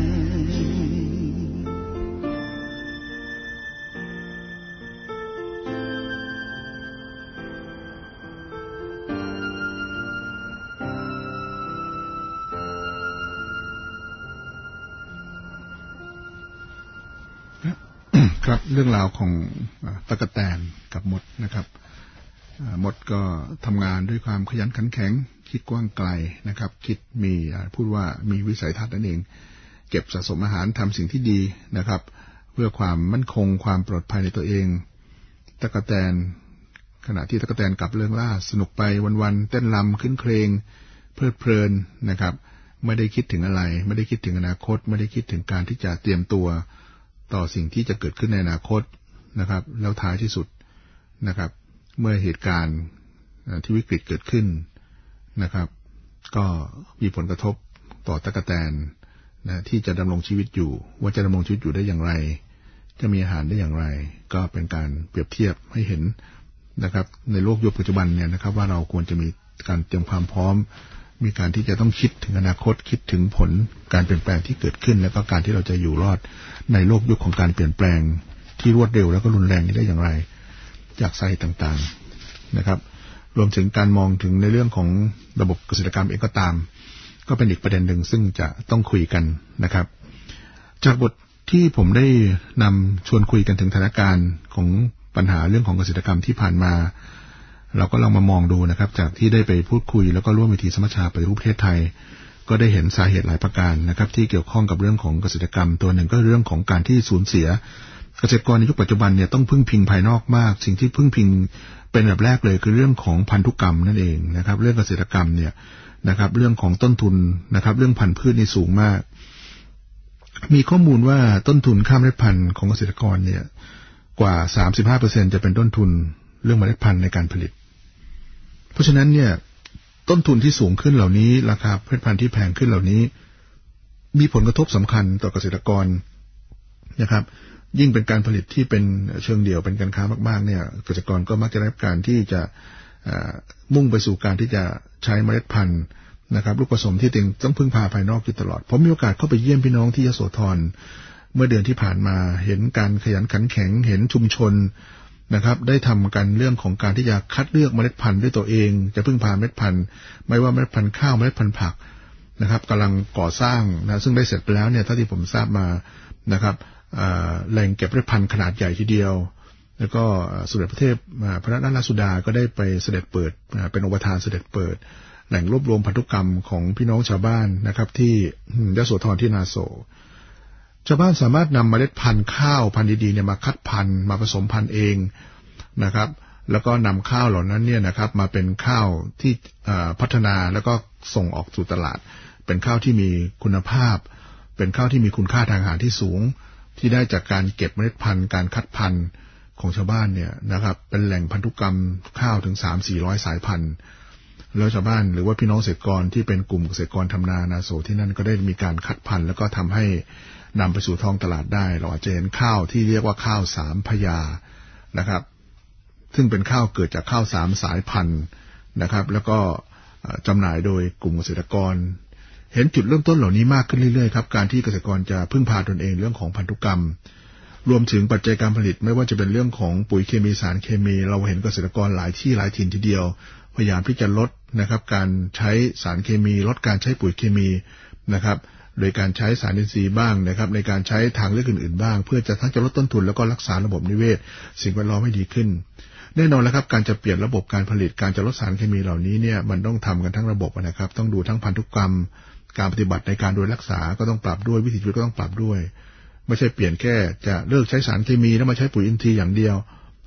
ครับเรื่องราวของตั๊กแตนกับมดนะครับมดก็ทำงานด้วยความขยันขันแข็งคิดกว้างไกลนะครับคิดมีพูดว่ามีวิสัยทัศน์นั่นเองเก็บสะสมอาหารทำสิ่งที่ดีนะครับเพื่อความมั่นคงความปลอดภัยในตัวเองตั๊กแตนขณะที่ตั๊กแตนกับเรื่องล่าสนุกไปวันๆเต้นรำขึ้นเพลงเพลิดเพลินนะครับไม่ได้คิดถึงอะไรไม่ได้คิดถึงอนาคตไม่ได้คิดถึงการที่จะเตรียมตัวต่อสิ่งที่จะเกิดขึ้นในอนาคตนะครับแล้วท้ายที่สุดนะครับเมื่อเหตุการณ์ที่วิกฤตเกิดขึ้นนะครับก็มีผลกระทบต่อตั๊กแตนนะที่จะดำรงชีวิตอยู่ว่าจะดำรงชีวิตอยู่ได้อย่างไรจะมีอาหารได้อย่างไรก็เป็นการเปรียบเทียบให้เห็นนะครับในโลกยุคปัจจุบันเนี่ยนะครับว่าเราควรจะมีการเตรียมความพร้อมมีการที่จะต้องคิดถึงอนาคตคิดถึงผลการเปลี่ยนแปลงที่เกิดขึ้นแล้วก็การที่เราจะอยู่รอดในโลกยุคของการเปลี่ยนแปลงที่รวดเร็วแล้วก็รุนแรงนี้ได้อย่างไรจากสาเหตุต่างๆนะครับรวมถึงการมองถึงในเรื่องของระบบเกษตรกรรมเองก็ตามก็เป็นอีกประเด็นหนึ่งซึ่งจะต้องคุยกันนะครับจากบทที่ผมได้นำชวนคุยกันถึงสถานการณ์ของปัญหาเรื่องของเกษตรกรรมที่ผ่านมาเราก็ลองมามองดูนะครับจากที่ได้ไปพูดคุยแล้วก็ร่วมเวทีสมัชชาปฏิรูปประเทศไทยก็ได้เห็นสาเหตุหลายประการนะครับที่เกี่ยวข้องกับเรื่องของเกษตรกรรมตัวหนึ่งก็เรื่องของการที่สูญเสียเกษตรกรในยุคปัจจุบันเนี่ยต้องพึ่งพิงภายนอกมากสิ่งที่พึ่งพิงเป็นแบบแรกเลยคือเรื่องของพันธุกรรมนั่นเองนะครับเรื่องเกษตรกรรมเนี่ยนะครับเรื่องของต้นทุนนะครับเรื่องพันธุ์พืชนี่สูงมากมีข้อมูลว่าต้นทุนค่าเมล็ดพันธุ์ของเกษตรกรเนี่ยกว่า 35% จะเป็นต้นทุนเรื่องเมล็ดพันธุ์ในการผลิตเพราะฉะนั้นเนี่ยต้นทุนที่สูงขึ้นเหล่านี้ราคาเมล็ดพันธุ์ที่แพงขึ้นเหล่านี้มีผลกระทบสำคัญต่อเกษตรกรนะครับยิ่งเป็นการผลิตที่เป็นเชิงเดี่ยวเป็นการค้ามากๆเนี่ยเกษตรกรก็มักจะได้รับการที่จะมุ่งไปสู่การที่จะใช้เมล็ดพันธุ์นะครับลูกผสมที่ต้องพึ่งพาภายนอกอยู่ตลอดผมมีโอกาสเข้าไปเยี่ยมพี่น้องที่ยโสธรเมื่อเดือนที่ผ่านมาเห็นการขยันขันแข็งเห็นชุมชนนะครับได้ทำกันเรื่องของการที่จะคัดเลือกเมล็ดพันธุ์ด้วยตัวเองจะพึ่งพาเมล็ดพันธุ์ไม่ว่าเมล็ดพันธุ์ข้าวเมล็ดพันธุ์ผักนะครับกำลังก่อสร้างนะซึ่งได้เสร็จไปแล้วเนี่ยเท่าที่ผมทราบมานะครับแหล่งเก็บเมล็ดพันธุ์ขนาดใหญ่ทีเดียวแล้วก็สมเด็จพระเทพพระนราชสุดาก็ได้ไปเสด็จเปิดเป็นองค์ประธานเสด็จเปิดแหล่งรวบรวมพันธุกรรมของพี่น้องชาวบ้านนะครับที่ยโสธรที่นาโสชาวบ้านสามารถนำเมล็ดพันธุ์ข้าวพันธุ์ดีๆเนี่ยมาคัดพันธุ์มาผสมพันธุ์เองนะครับแล้วก็นำข้าวเหล่านั้นเนี่ยนะครับมาเป็นข้าวที่พัฒนาแล้วก็ส่งออกสู่ตลาดเป็นข้าวที่มีคุณภาพเป็นข้าวที่มีคุณค่าทางอาหารที่สูงที่ได้จากการเก็บเมล็ดพันธุ์การคัดพันธุ์ของชาวบ้านเนี่ยนะครับเป็นแหล่งพันธุกรรมข้าวถึง 300-400 สายพันธุ์แล้วชาวบ้านหรือว่าพี่น้องเกษตรกรที่เป็นกลุ่มเกษตรกรทำนาโสที่นั่นก็ได้มีการคัดพันธุ์แล้วก็ทำให้นำไปสู่ท้องตลาดได้เราอาจจะเห็นข้าวที่เรียกว่าข้าวสามพยานะครับซึ่งเป็นข้าวเกิดจากข้าว3สายพันธุ์นะครับแล้วก็จำหน่ายโดยกลุ่มเกษตรกรเห็นจุดเริ่มต้นเหล่านี้มากขึ้นเรื่อยๆครับการที่เกษตรกรจะพึ่งพาตนเองเรื่องของพันธุกรรมรวมถึงปัจจัยการผลิตไม่ว่าจะเป็นเรื่องของปุ๋ยเคมีสารเคมีเราเห็นเกษตรกรหลายที่หลายถิ่นทีเดียวพยายามที่จะลดนะครับการใช้สารเคมีลดการใช้ปุ๋ยเคมีนะครับโดยการใช้สารอินทรีย์บ้างนะครับในการใช้ทางเลือกอื่นๆบ้างเพื่อจะทั้งจะลดต้นทุนแล้วก็รักษาระบบนิเวศสิ่งแวดล้อมให้ดีขึ้นแน่นอนแล้วครับการจะเปลี่ยนระบบการผลิตการจะลดสารเคมีเหล่านี้เนี่ยมันต้องทำกันทั้งระบบนะครับต้องดูทั้งพันธุกรรมการปฏิบัติในการดูแลรักษาก็ต้องปรับด้วยวิถีชีวิตก็ต้องปรับด้วยไม่ใช่เปลี่ยนแค่จะเลิกใช้สารเคมีแล้วมาใช้ปุ๋ยอินทรีย์อย่างเดียว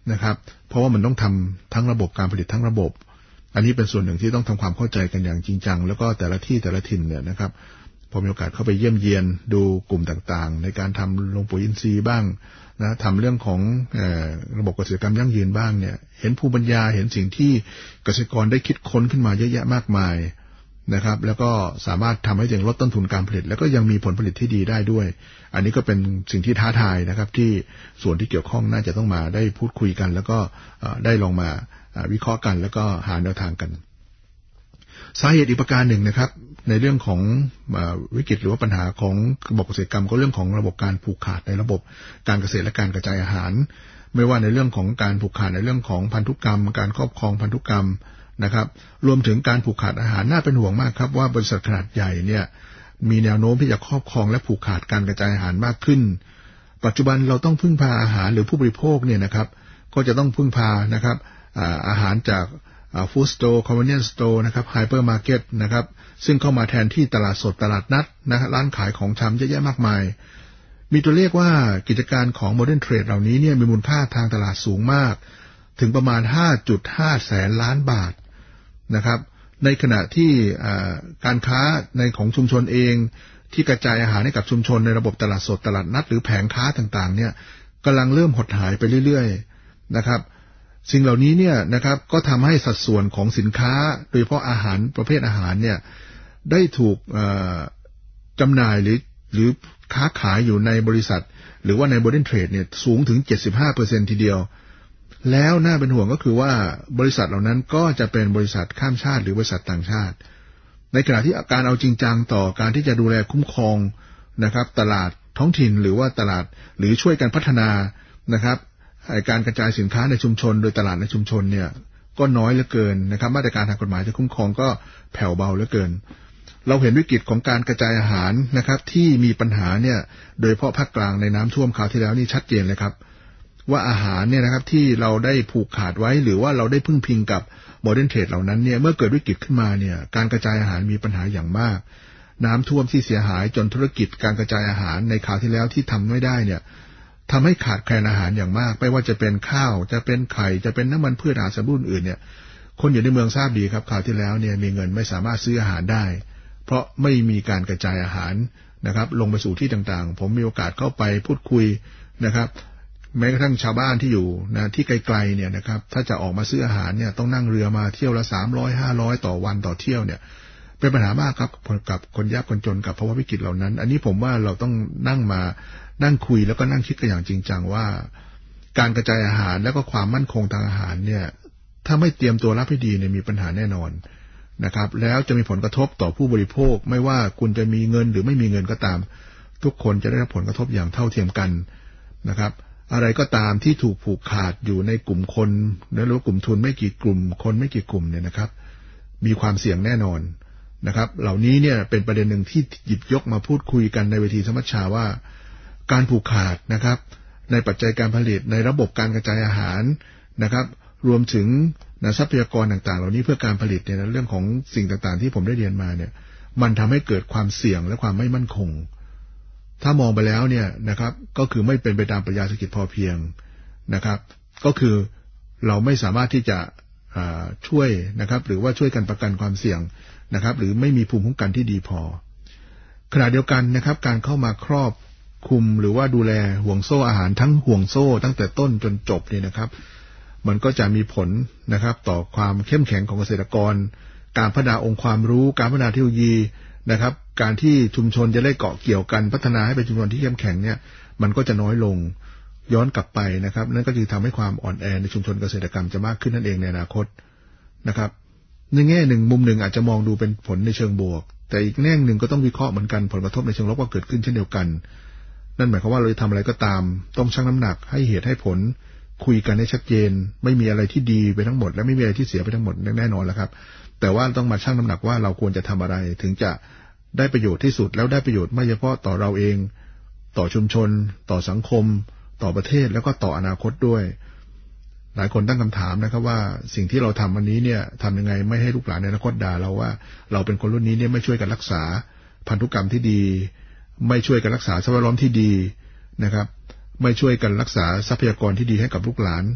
นะครับเพราะว่ามันต้องทำทั้งระบบการผลิตทั้งระบบอันนี้เป็นส่วนหนึ่งที่ต้องทำความเข้าใจกันอย่างจริงจังแล้วก็แต่ละที่แต่ละถิ่นเนี่ยนะครับพอมีโอกาสเข้าไปเยี่ยมเยียนดูกลุ่มต่างๆในการทำโรงปุ๋ยอินทรีย์บ้างนะทำเรื่องของระบบเกษตรกรรมยั่งยืนบ้างเนี่ยเห็นภูมิปัญญาเห็นสิ่งที่เกษตรกรได้คิดค้นขึ้นมาเยอะแยะมากมายนะครับแล้วก็สามารถทำให้ถึงลดต้นทุนการผลิตแล้วก็ยังมีผลผลิตที่ดีได้ด้วยอันนี้ก็เป็นสิ่งที่ท้าทายนะครับที่ส่วนที่เกี่ยวข้องน่าจะต้องมาได้พูดคุยกันแล้วก็ได้ลองมาวิเคราะห์กันแล้วก็หาแนวทางกันสาเหตุอีกประการหนึ่งนะครับในเรื่องของวิกฤตหรือว่าปัญหาของระบบเกษตรกรรมก็เรื่องของระบบการผูกขาดในระบบการเกษตรและการกระจายอาหารไม่ว่าในเรื่องของการผูกขาดในเรื่องของพันธุกรรมการครอบครองพันธุกรรมนะครับรวมถึงการผูกขาดอาหารน่าเป็นห่วงมากครับว่าบริษัทขนาดใหญ่เนี่ยมีแนวโน้มที่จะครอบครองและผูกขาดการกระจายอาหารมากขึ้นปัจจุบันเราต้องพึ่งพาอาหารหรือผู้บริโภคเนี่ยนะครับก็จะต้องพึ่งพานะครับอาหารจากฟู้ดสโตร์คอมเวเนียนสโตร์นะครับไฮเปอร์มาร์เก็ตนะครับซึ่งเข้ามาแทนที่ตลาดสดตลาดนัดนะร้านขายของชำเยอะแยะมากมายมีตัวเลขว่ากิจการของโมเดิร์นเทรดเหล่านี้เนี่ยมีมูลค่าทางตลาดสูงมากถึงประมาณ 5.5 แสนล้านบาทนะครับในขณะที่การค้าในของชุมชนเองที่กระจายอาหารให้กับชุมชนในระบบตลาดสดตลาดนัดหรือแผงค้าต่างๆเนี่ยกำลังเริ่มหดหายไปเรื่อยๆนะครับสิ่งเหล่านี้เนี่ยนะครับก็ทำให้สัดส่วนของสินค้าโดยเฉพาะอาหารประเภทอาหารเนี่ยได้ถูกจำหน่ายหรือค้าขายอยู่ในบริษัทหรือว่าในโมเดิร์นเทรดเนี่ยสูงถึง 75% ทีเดียวแล้วน่าเป็นห่วงก็คือว่าบริษัทเหล่านั้นก็จะเป็นบริษัทข้ามชาติหรือบริษัทต่างชาติในขณะที่การเอาจริงจังต่อการที่จะดูแลคุ้มครองนะครับตลาดท้องถิ่นหรือว่าตลาดหรือช่วยกันพัฒนานะครับการกระจายสินค้าในชุมชนโดยตลาดในชุมชนเนี่ยก็น้อยเหลือเกินนะครับมาตรการทางกฎหมายที่คุ้มครองก็แผ่วเบาเหลือเกินเราเห็นวิกฤตของการกระจายอาหารนะครับที่มีปัญหาเนี่ยโดยเฉพาะภาคกลางในน้ำท่วมคราวที่แล้วนี่ชัดเจนเลยครับว่าอาหารเนี่ยนะครับที่เราได้ผูกขาดไว้หรือว่าเราได้พึ่งพิงกับโมเดิร์นเทรดเหล่านั้นเนี่ยเมื่อเกิดวิกฤตขึ้นมาเนี่ยการกระจายอาหารมีปัญหาอย่างมากน้ำท่วมที่เสียหายจนธุรกิจการกระจายอาหารในคราวที่แล้วที่ทำไม่ได้เนี่ยทำให้ขาดแคลนอาหารอย่างมากไม่ว่าจะเป็นข้าวจะเป็นไข่จะเป็นน้ำมันพืชอาหารสำรุนอื่นเนี่ยคนอยู่ในเมืองทราบดีครับคราวที่แล้วเนี่ยมีเงินไม่สามารถซื้ออาหารได้เพราะไม่มีการกระจายอาหารนะครับลงไปสู่ที่ต่างๆผมมีโอกาสเข้าไปพูดคุยนะครับแม้กระทั่งชาวบ้านที่อยู่นะที่ไกลๆเนี่ยนะครับถ้าจะออกมาซื้ออาหารเนี่ยต้องนั่งเรือมาเที่ยวละ300-500ต่อวันต่อเที่ยวเนี่ยเป็นปัญหามากครับกับคนยากคนจนกับภาวะวิกฤตเหล่านั้นอันนี้ผมว่าเราต้องนั่งคุยแล้วก็นั่งคิดกันอย่างจริงจังว่าการกระจายอาหารแล้วก็ความมั่นคงทางอาหารเนี่ยถ้าไม่เตรียมตัวรับให้ดีเนี่ยมีปัญหาแน่นอนนะครับแล้วจะมีผลกระทบต่อผู้บริโภคไม่ว่าคุณจะมีเงินหรือไม่มีเงินก็ตามทุกคนจะได้รับผลกระทบอย่างเท่าเทียมกันนะครับอะไรก็ตามที่ถูกผูกขาดอยู่ในกลุ่มคนหรือว่ากลุ่มทุนไม่กี่กลุ่มคนไม่กี่กลุ่มเนี่ยนะครับมีความเสี่ยงแน่นอนนะครับเหล่านี้เนี่ยเป็นประเด็นหนึ่งที่หยิบยกมาพูดคุยกันในเวทีสมัชชาว่าการผูกขาดนะครับในปัจจัยการผลิตในระบบการกระจายอาหารนะครับรวมถึงทรัพยากรต่างๆเหล่านี้เพื่อการผลิตเนี่ยเรื่องของสิ่งต่างๆที่ผมได้เรียนมาเนี่ยมันทำให้เกิดความเสี่ยงและความไม่มั่นคงถ้ามองไปแล้วเนี่ยนะครับก็คือไม่เป็นไปตามปรัชญาเศรษฐกิจพอเพียงนะครับก็คือเราไม่สามารถที่จะช่วยนะครับหรือว่าช่วยกันประกันความเสี่ยงนะครับหรือไม่มีภูมิคุ้มกันที่ดีพอขณะเดียวกันนะครับการเข้ามาครอบคุมหรือว่าดูแลห่วงโซ่อาหารทั้งห่วงโซ่ตั้งแต่ต้นจนจบเนี่ยนะครับมันก็จะมีผลนะครับต่อความเข้มแข็งของเกษตรกรการพัฒนาองค์ความรู้การพัฒนาเทคโนโลยีนะครับการที่ชุมชนจะได้เกาะเกี่ยวกันพัฒนาให้เป็นชุมชนที่เข้มแข็งเนี่ยมันก็จะน้อยลงย้อนกลับไปนะครับนั่นก็จะทำให้ความอ่อนแอในชุมชนเกษตรกรรมจะมากขึ้นนั่นเองในอนาคตนะครับในแง่หนึ่งมุมหนึ่งอาจจะมองดูเป็นผลในเชิงบวกแต่อีกแง่หนึ่งก็ต้องวิเคราะห์เหมือนกันผลกระทบในเชิงลบก็เกิดขึ้นเช่นเดียวกันนั่นหมายความว่าเราจะทำอะไรก็ตามต้องชั่งน้ำหนักให้เหตุให้ผลคุยกันให้ชัดเจนไม่มีอะไรที่ดีไปทั้งหมดและไม่มีอะไรที่เสียไปทั้งหมดแน่นอนแล้วครับแต่ว่าต้องมาชั่งน้ำหนักว่าเราควรจะทำอะไรถึงจะได้ประโยชน์ที่สุดแล้วได้ประโยชน์ไม่เฉพาะต่อเราเองต่อชุมชนต่อสังคมต่อประเทศแล้วก็ต่ออนาคตด้วยหลายคนตั้งคำถามนะครับว่าสิ่งที่เราทำวันนี้เนี่ยทำยังไงไม่ให้ลูกหลานในอนาคตด่าเราว่าเราเป็นคนรุ่นนี้เนี่ยไม่ช่วยกันรักษาพันธุกรรมที่ดีไม่ช่วยกันรักษาสภาพแวดล้อมที่ดีนะครับไม่ช่วยกันรักษาทรัพยากรที่ดีให้กับลูกหลาน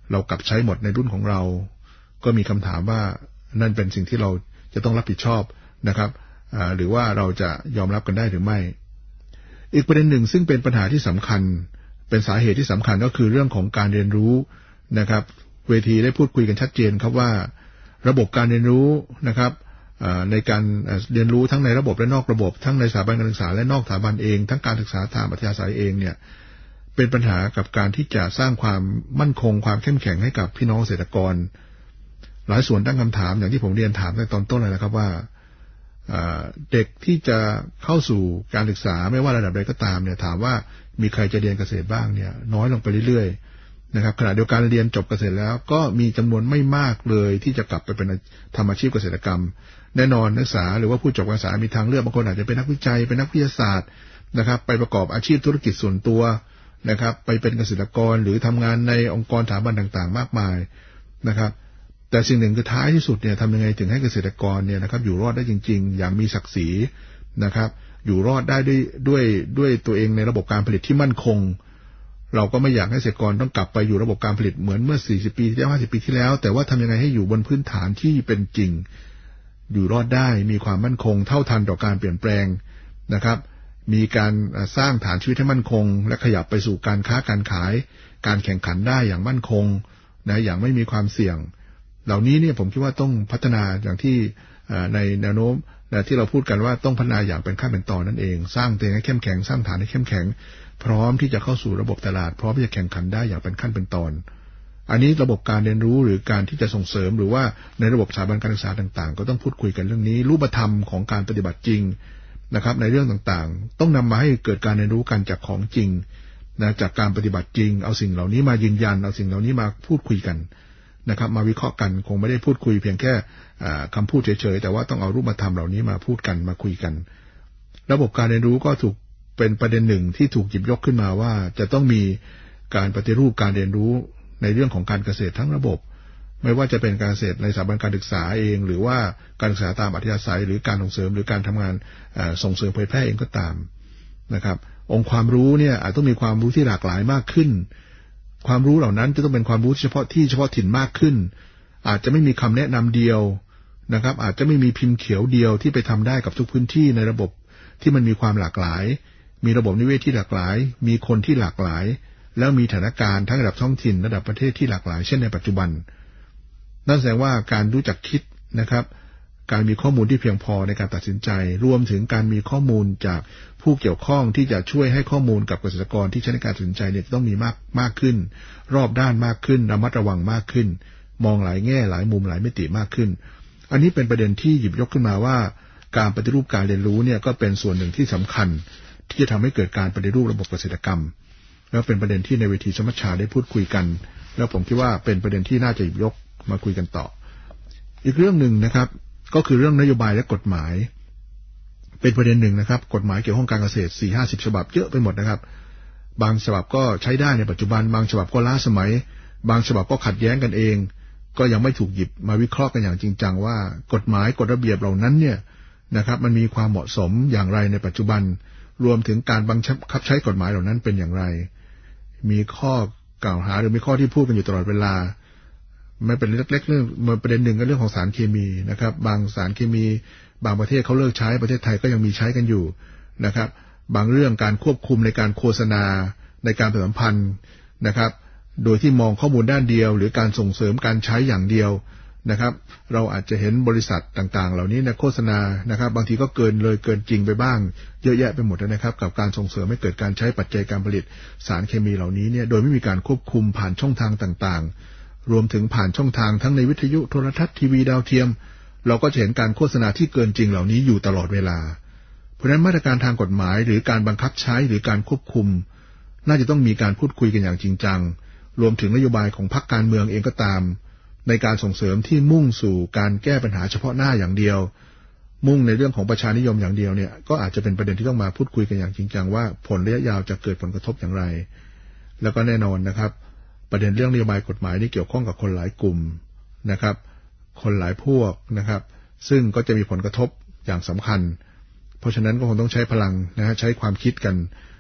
เรากลับใช้หมดในรุ่นของเราก็มีคำถามว่านั่นเป็นสิ่งที่เราจะต้องรับผิดชอบนะครับหรือว่าเราจะยอมรับกันได้หรือไม่อีกประเด็นหนึ่งซึ่งเป็นปัญหาที่สำคัญเป็นสาเหตุที่สำคัญก็คือเรื่องของการเรียนรู้นะครับเวทีได้พูดคุยกันชัดเจนครับว่าระบบการเรียนรู้นะครับในการเรียนรู้ทั้งในระบบและนอกระบบทั้งในสถาบันการศึกษาและนอกสถาบันเองทั้งการศึกษาตามอัธยาศัยเองเนี่ยเป็นปัญหากับการที่จะสร้างความมั่นคงความเข้มแข็งให้กับพี่น้องเกษตรกรหลายส่วนตั้งคำถามอย่างที่ผมเรียนถามในตอนต้นเลยนะครับว่าเด็กที่จะเข้าสู่การศึกษาไม่ว่าระดับใดก็ตามเนี่ยถามว่ามีใครจะเรียนเกษตรบ้างเนี่ยน้อยลงไปเรื่อยๆนะครับขณะเดียวกันเรียนจบเกษตรแล้วก็มีจำนวนไม่มากเลยที่จะกลับไปเป็นทำอาชีพเกษตรกรรมแน่นอนนักศึกษาหรือว่าผู้จบการศึกษามีทางเลือกบางคนอาจจะเป็นนักวิจัยเป็นนักวิทยาศาสตร์นะครับไปประกอบอาชีพธุรกิจส่วนตัวนะครับไปเป็นเกษตรกรหรือทำงานในองค์กรสถาบันต่างๆมากมายนะครับแต่สิ่งหนึ่งคือท้ายที่สุดเนี่ยทำยังไงถึงให้เกษตรกรเนี่ยนะครับอยู่รอดได้จริงๆอย่างมีศักดิ์ศรีนะครับอยู่รอดได้ด้วยตัวเองในระบบการผลิตที่มั่นคงเราก็ไม่อยากให้เกษตรกรต้องกลับไปอยู่ระบบการผลิตเหมือนเมื่อ40ปีที่แล้ว50ปีที่แล้วแต่ว่าทำยังไงให้อยู่บนพื้นฐานที่เป็นจริงอยู่รอดได้มีความมั่นคงเท่าทันต่อการเปลี่ยนแปลงนะครับมีการสร้างฐานชีวิตให้มั่นคงและขยับไปสู่การค้าการขายการแข่งขันได้อย่างมั่นคงนะอย่างไม่มีความเสี่ยงเหล่านี้เนี่ยผมคิดว่าต้องพัฒนาอย่างที่ในแนวโน้มที่เราพูดกันว่าต้องพัฒนาอย่างเป็นขั้นเป็นตอนนั่นเองสร้างตัวเองให้เข้มแข็งสร้างฐานให้เข้มแข็งพร้อมที่จะเข้าสู่ระบบตลาดพร้อมที่จะแข่งขันได้อย่างเป็นขั้นเป็นตอนอันนี้ระบบการเรียนรู้หรือการที่จะส่งเสริมหรือว่าในระบบสถาบันการศึกษาต่างๆก็ต้องพูดคุยกันเรื่องนี้รูปธรรมของการปฏิบัติจริงนะครับในเรื่องต่างๆต้องนำมาให้เกิดการเรียนรู้กันจากของจริงนะจากการปฏิบัติจริงเอาสิ่งเหล่านี้มายืนยันเอาสิ่งเหล่านี้มาพูดคุยกันนะครับมาวิเคราะห์กันคงไม่ได้พูดคุยเพียงแค่คำพูดเฉยๆแต่ว่าต้องเอารูปธรรมเหล่านี้มาพูดกันมาคุยกันระบบการเรียนรู้ก็ถูกเป็นประเด็นหนึ่งที่ถูกหยิบยกขึ้นมาว่าจะต้องมีการปฏิรูปการเรียนรู้ในเรื่องของการเกษตรทั้งระบบไม่ว่าจะเป็นการเกษตรในสถาบันการศึกษาเองหรือว่าการศึกษาตามอัธยาศัยหรือการส่งเสริมหรือการทำงานส่งเสริมเผยแพร่เองก็ตามนะครับองค์ความรู้เนี่ยอาจต้องมีความรู้ที่หลากหลายมากขึ้นความรู้เหล่านั้นจะต้องเป็นความรู้เฉพาะถิ่นมากขึ้นอาจจะไม่มีคำแนะนำเดียวนะครับอาจจะไม่มีพิมพ์เขียวเดียวที่ไปทำได้กับทุกพื้นที่ในระบบที่มันมีความหลากหลายมีระบบนิเวศที่หลากหลายมีคนที่หลากหลายแล้วมีสถานการณ์ทั้งระดับท้องถิ่นระดับประเทศที่หลากหลายเช่นในปัจจุบันนั่นแสดงว่าการรู้จักคิดนะครับการมีข้อมูลที่เพียงพอในการตัดสินใจรวมถึงการมีข้อมูลจากผู้เกี่ยวข้องที่จะช่วยให้ข้อมูลกับเกษตรกรที่ใช้ในการตัดสินใจเนี่ยต้องมีมากขึ้นรอบด้านมากขึ้นระมัดระวังมากขึ้นมองหลายแง่หลายมุมหลายมิติมากขึ้นอันนี้เป็นประเด็นที่หยิบยกขึ้นมาว่าการปฏิรูปการเรียนรู้เนี่ยก็เป็นส่วนหนึ่งที่สำคัญที่จะทำให้เกิดการปฏิรูประบบเกษตรกรรมแล้วเป็นประเด็นที่ในเวทีสมัชชาได้พูดคุยกันแล้วผมคิดว่าเป็นประเด็นที่น่าจะหยิบยกมาคุยกันต่ออีกเรื่องหนึ่งนะครับก็คือเรื่องนโยบายและกฎหมายเป็นประเด็นหนึ่งนะครับกฎหมายเกี่ยวข้องการเกษตร 4-50 ฉบับเยอะไปหมดนะครับบางฉบับก็ใช้ได้ในปัจจุบันบางฉบับก็ล้าสมัยบางฉบับก็ขัดแย้งกันเองก็ยังไม่ถูกหยิบมาวิเคราะห์กันอย่างจริงจังว่ากฎหมายกฎระเบียบเหล่านั้นเนี่ยนะครับมันมีความเหมาะสมอย่างไรในปัจจุบันรวมถึงการบังคับใช้กฎหมายเหล่านั้นเป็นอย่างไรมีข้อกล่าวหาหรือมีข้อที่พูดกันอยู่ตลอดเวลาไม่เป็นเล็กๆเรื่องประเด็นหนึ่งก็เรื่องของสารเคมีนะครับบางสารเคมีบางประเทศเขาเลิกใช้ประเทศไทยก็ยังมีใช้กันอยู่นะครับบางเรื่องการควบคุมในการโฆษณาในการประชาสัมพันธ์นะครับโดยที่มองข้อมูลด้านเดียวหรือการส่งเสริมการใช้อย่างเดียวนะครับเราอาจจะเห็นบริษัทต่างๆเหล่านี้ในโฆษณานะครับบางทีก็เกินจริงไปบ้างเยอะแยะไปหมดนะครับกับการส่งเสริมให้เกิดการใช้ปัจจัยการผลิตสารเคมีเหล่านี้เนี่ยโดยไม่มีการควบคุมผ่านช่องทางต่างๆรวมถึงผ่านช่องทางทั้งในวิทยุโทรทัศน์ทีวีดาวเทียมเราก็จะเห็นการโฆษณาที่เกินจริงเหล่านี้อยู่ตลอดเวลาเพราะฉะนั้นมาตรการทางกฎหมายหรือการบังคับใช้หรือการควบคุมน่าจะต้องมีการพูดคุยกันอย่างจริงจังรวมถึงนโยบายของพรรคการเมืองเองก็ตามในการส่งเสริมที่มุ่งสู่การแก้ปัญหาเฉพาะหน้าอย่างเดียวมุ่งในเรื่องของประชานิยมอย่างเดียวเนี่ยก็อาจจะเป็นประเด็นที่ต้องมาพูดคุยกันอย่างจริงจังว่าผลระยะยาวจะเกิดผลกระทบอย่างไรแล้วก็แน่นอนนะครับประเด็นเรื่องนโยบายกฎหมายนี่เกี่ยวข้องกับคนหลายกลุ่มนะครับคนหลายพวกนะครับซึ่งก็จะมีผลกระทบอย่างสำคัญเพราะฉะนั้นก็คงต้องใช้พลังนะฮะใช้ความคิดกัน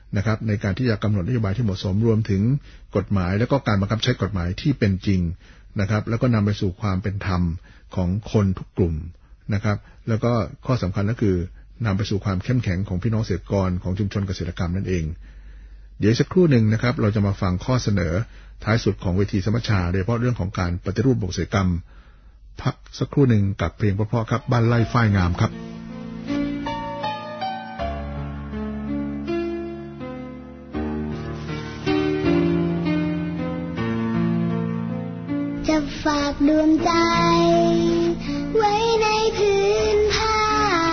นะครับในการที่จะกำหนดนโยบายที่เหมาะสมรวมถึงกฎหมายและก็การบังคับใช้กฎหมายที่เป็นจริงนะครับแล้วก็นำไปสู่ความเป็นธรรมของคนทุกกลุ่มนะครับแล้วก็ข้อสำคัญก็คือนำไปสู่ความเข้มแข็งของพี่น้องเกษตรกรของชุมชนเกษตรกรรมนั่นเองเดี๋ยวสักครู่หนึ่งนะครับเราจะมาฟังข้อเสนอท้ายสุดของเวทีสัมมนาโดยเฉพาะเรื่องของการปฏิรูประบบเกษตรกรรมพักสักครู่หนึ่งกับเพลงเพราะๆครับบ้านไร่ฝ้ายงามครับจะฝากดวงใจไว้ในพื้นผ้า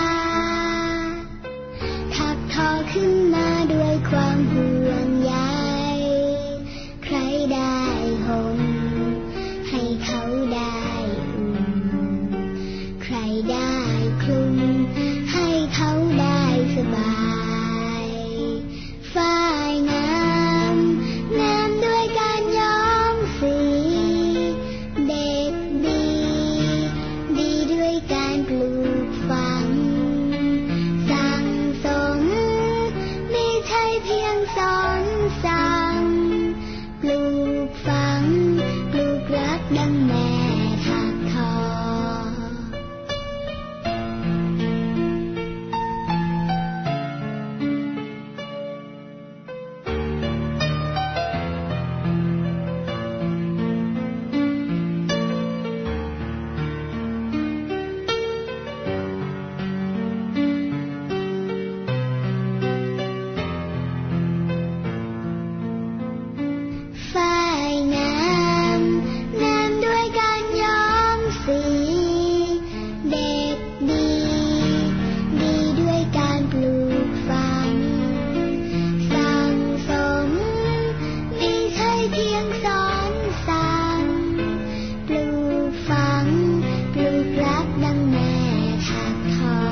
ถักทอขึ้นมาด้วยความห่วงใยใครได้ห่มให้เขาได้อุ่นใครได้คลุมให้เขาได้สบายฝ้ายงามงามด้วยการย้อมสีเด็กดีดีด้วยการปลูกฝังสั่งสมไม่ใช่เพียงสอนสั่งปลูกฝังปลูกรักดังแม่ถักทอฝ้ายงามงามด้วยการย้อมสีเด็กดีดีด้วยการปลูกฝังสั่งสมไม่ใช่เพียงสอนสั่งปลูกฝังปลูกรักดังแม่ถักทอ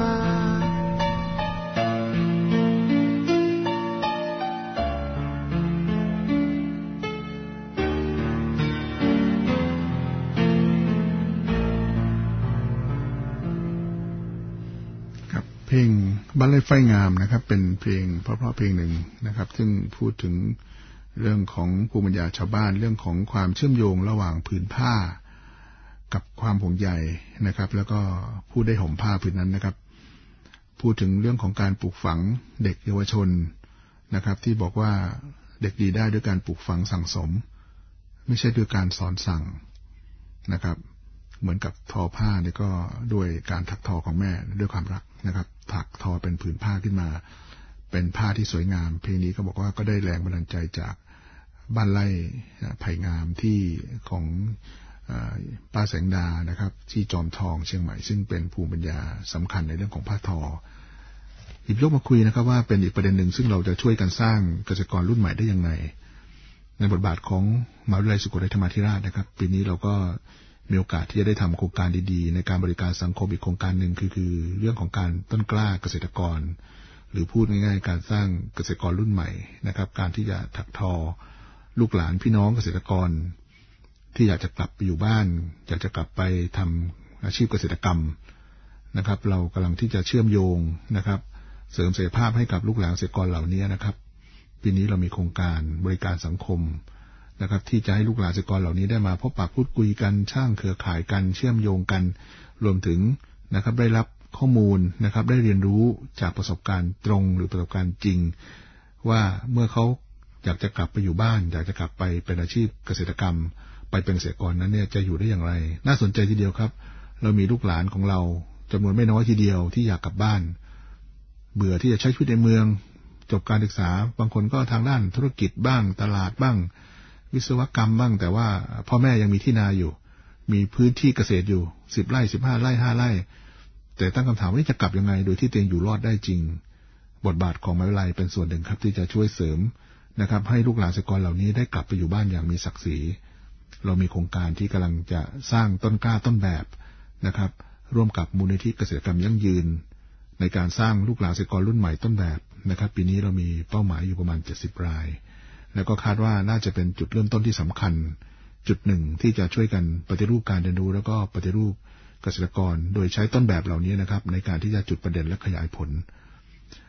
เพลงบ้านไร่ฝ้ายงามนะครับเป็นเพลงเพราะเพลงหนึ่งนะครับซึ่งพูดถึงเรื่องของภูมิปัญญาชาวบ้านเรื่องของความเชื่อมโยงระหว่างผืนผ้ากับความห่วงใยนะครับแล้วก็ผู้ได้ห่มผ้าผืนนั้นนะครับพูดถึงเรื่องของการปลูกฝังเด็กเยาวชนนะครับที่บอกว่าเด็กดีได้ด้วยการปลูกฝังสั่งสมไม่ใช่ด้วยการสอนสั่งนะครับเหมือนกับทอผ้าเนี่ยก็ด้วยการถักทอของแม่ด้วยความรักนะครับถักทอเป็นผืนผ้าขึ้นมาเป็นผ้าที่สวยงามเพลงนี้ก็บอกว่าก็ได้แรงบันดาลใจจากบ้านไร่ไผ่งามที่ของป้าแสงดานะครับที่จอมทองเชียงใหม่ซึ่งเป็นภูมิปัญญาสำคัญในเรื่องของผ้าทอหยิบยกมาคุยนะครับว่าเป็นอีกประเด็นหนึ่งซึ่งเราจะช่วยกันสร้างเกษตรกรรุ่นใหม่ได้ยังไงในบทบาทของมหาวิทยาลัยสุโขทัยธรรมาธิราชนะครับปีนี้เราก็มีโอกาสที่จะได้ทำโครงการดีๆในการบริการสังคมอีกโครงการหนึ่งคือเรื่องของการต้นกล้าเกษตรกรหรือพูดง่ายๆการสร้างเกษตรกรรุ่นใหม่นะครับการที่จะถักทอลูกหลานพี่น้องเกษตรกรที่อยากจะกลับไปอยู่บ้านอยากจะกลับไปทำอาชีพเกษตรกรรมนะครับเรากำลังที่จะเชื่อมโยงนะครับเสริมศักยภาพให้กับลูกหลานเกษตรกรเหล่านี้นะครับปีนี้เรามีโครงการบริการสังคมนะครับที่จะให้ลูกหลานเกษตรกรเหล่านี้ได้มาพบปะพูดคุยกันสร้างเครือข่ายกันเชื่อมโยงกันรวมถึงนะครับได้รับข้อมูลนะครับได้เรียนรู้จากประสบการณ์ตรงหรือประสบการณ์จริงว่าเมื่อเขาอยากจะกลับไปอยู่บ้านอยากจะกลับไปเป็นอาชีพเกษตรกรรมไปเป็นเกษตรกรนั้นเนี่ยจะอยู่ได้อย่างไรน่าสนใจทีเดียวครับเรามีลูกหลานของเราจำนวนไม่น้อยทีเดียวที่อยากกลับบ้านเบื่อที่จะใช้ชีวิตในเมืองจบการศึกษาบางคนก็ทางด้านธุรกิจบ้างตลาดบ้างวิศวกรรมบ้างแต่ว่าพ่อแม่ยังมีที่นาอยู่มีพื้นที่เกษตรอยู่10 ไร่15 ไร่5 ไร่แต่ตั้งคำถามว่าจะกลับยังไงโดยที่ตัวเองอยู่รอดได้จริงบทบาทของมหาวิทยาลัยเป็นส่วนหนึ่งครับที่จะช่วยเสริมนะครับให้ลูกหลานเกษตรกรเหล่านี้ได้กลับไปอยู่บ้านอย่างมีศักดิ์ศรีเรามีโครงการที่กำลังจะสร้างต้นกล้าต้นแบบนะครับร่วมกับมูลนิธิเกษตรกรรมยั่งยืนในการสร้างลูกหลานเกษตรกรรุ่นใหม่ต้นแบบนะครับปีนี้เรามีเป้าหมายอยู่ประมาณ70 รายแล้วก็คาดว่าน่าจะเป็นจุดเริ่มต้นที่สำคัญจุดหนึ่งที่จะช่วยกันปฏิรูปการเรียนรู้แล้วก็ปฏิรูปเกษตรกรโดยใช้ต้นแบบเหล่านี้นะครับในการที่จะจุดประเด็นและขยายผล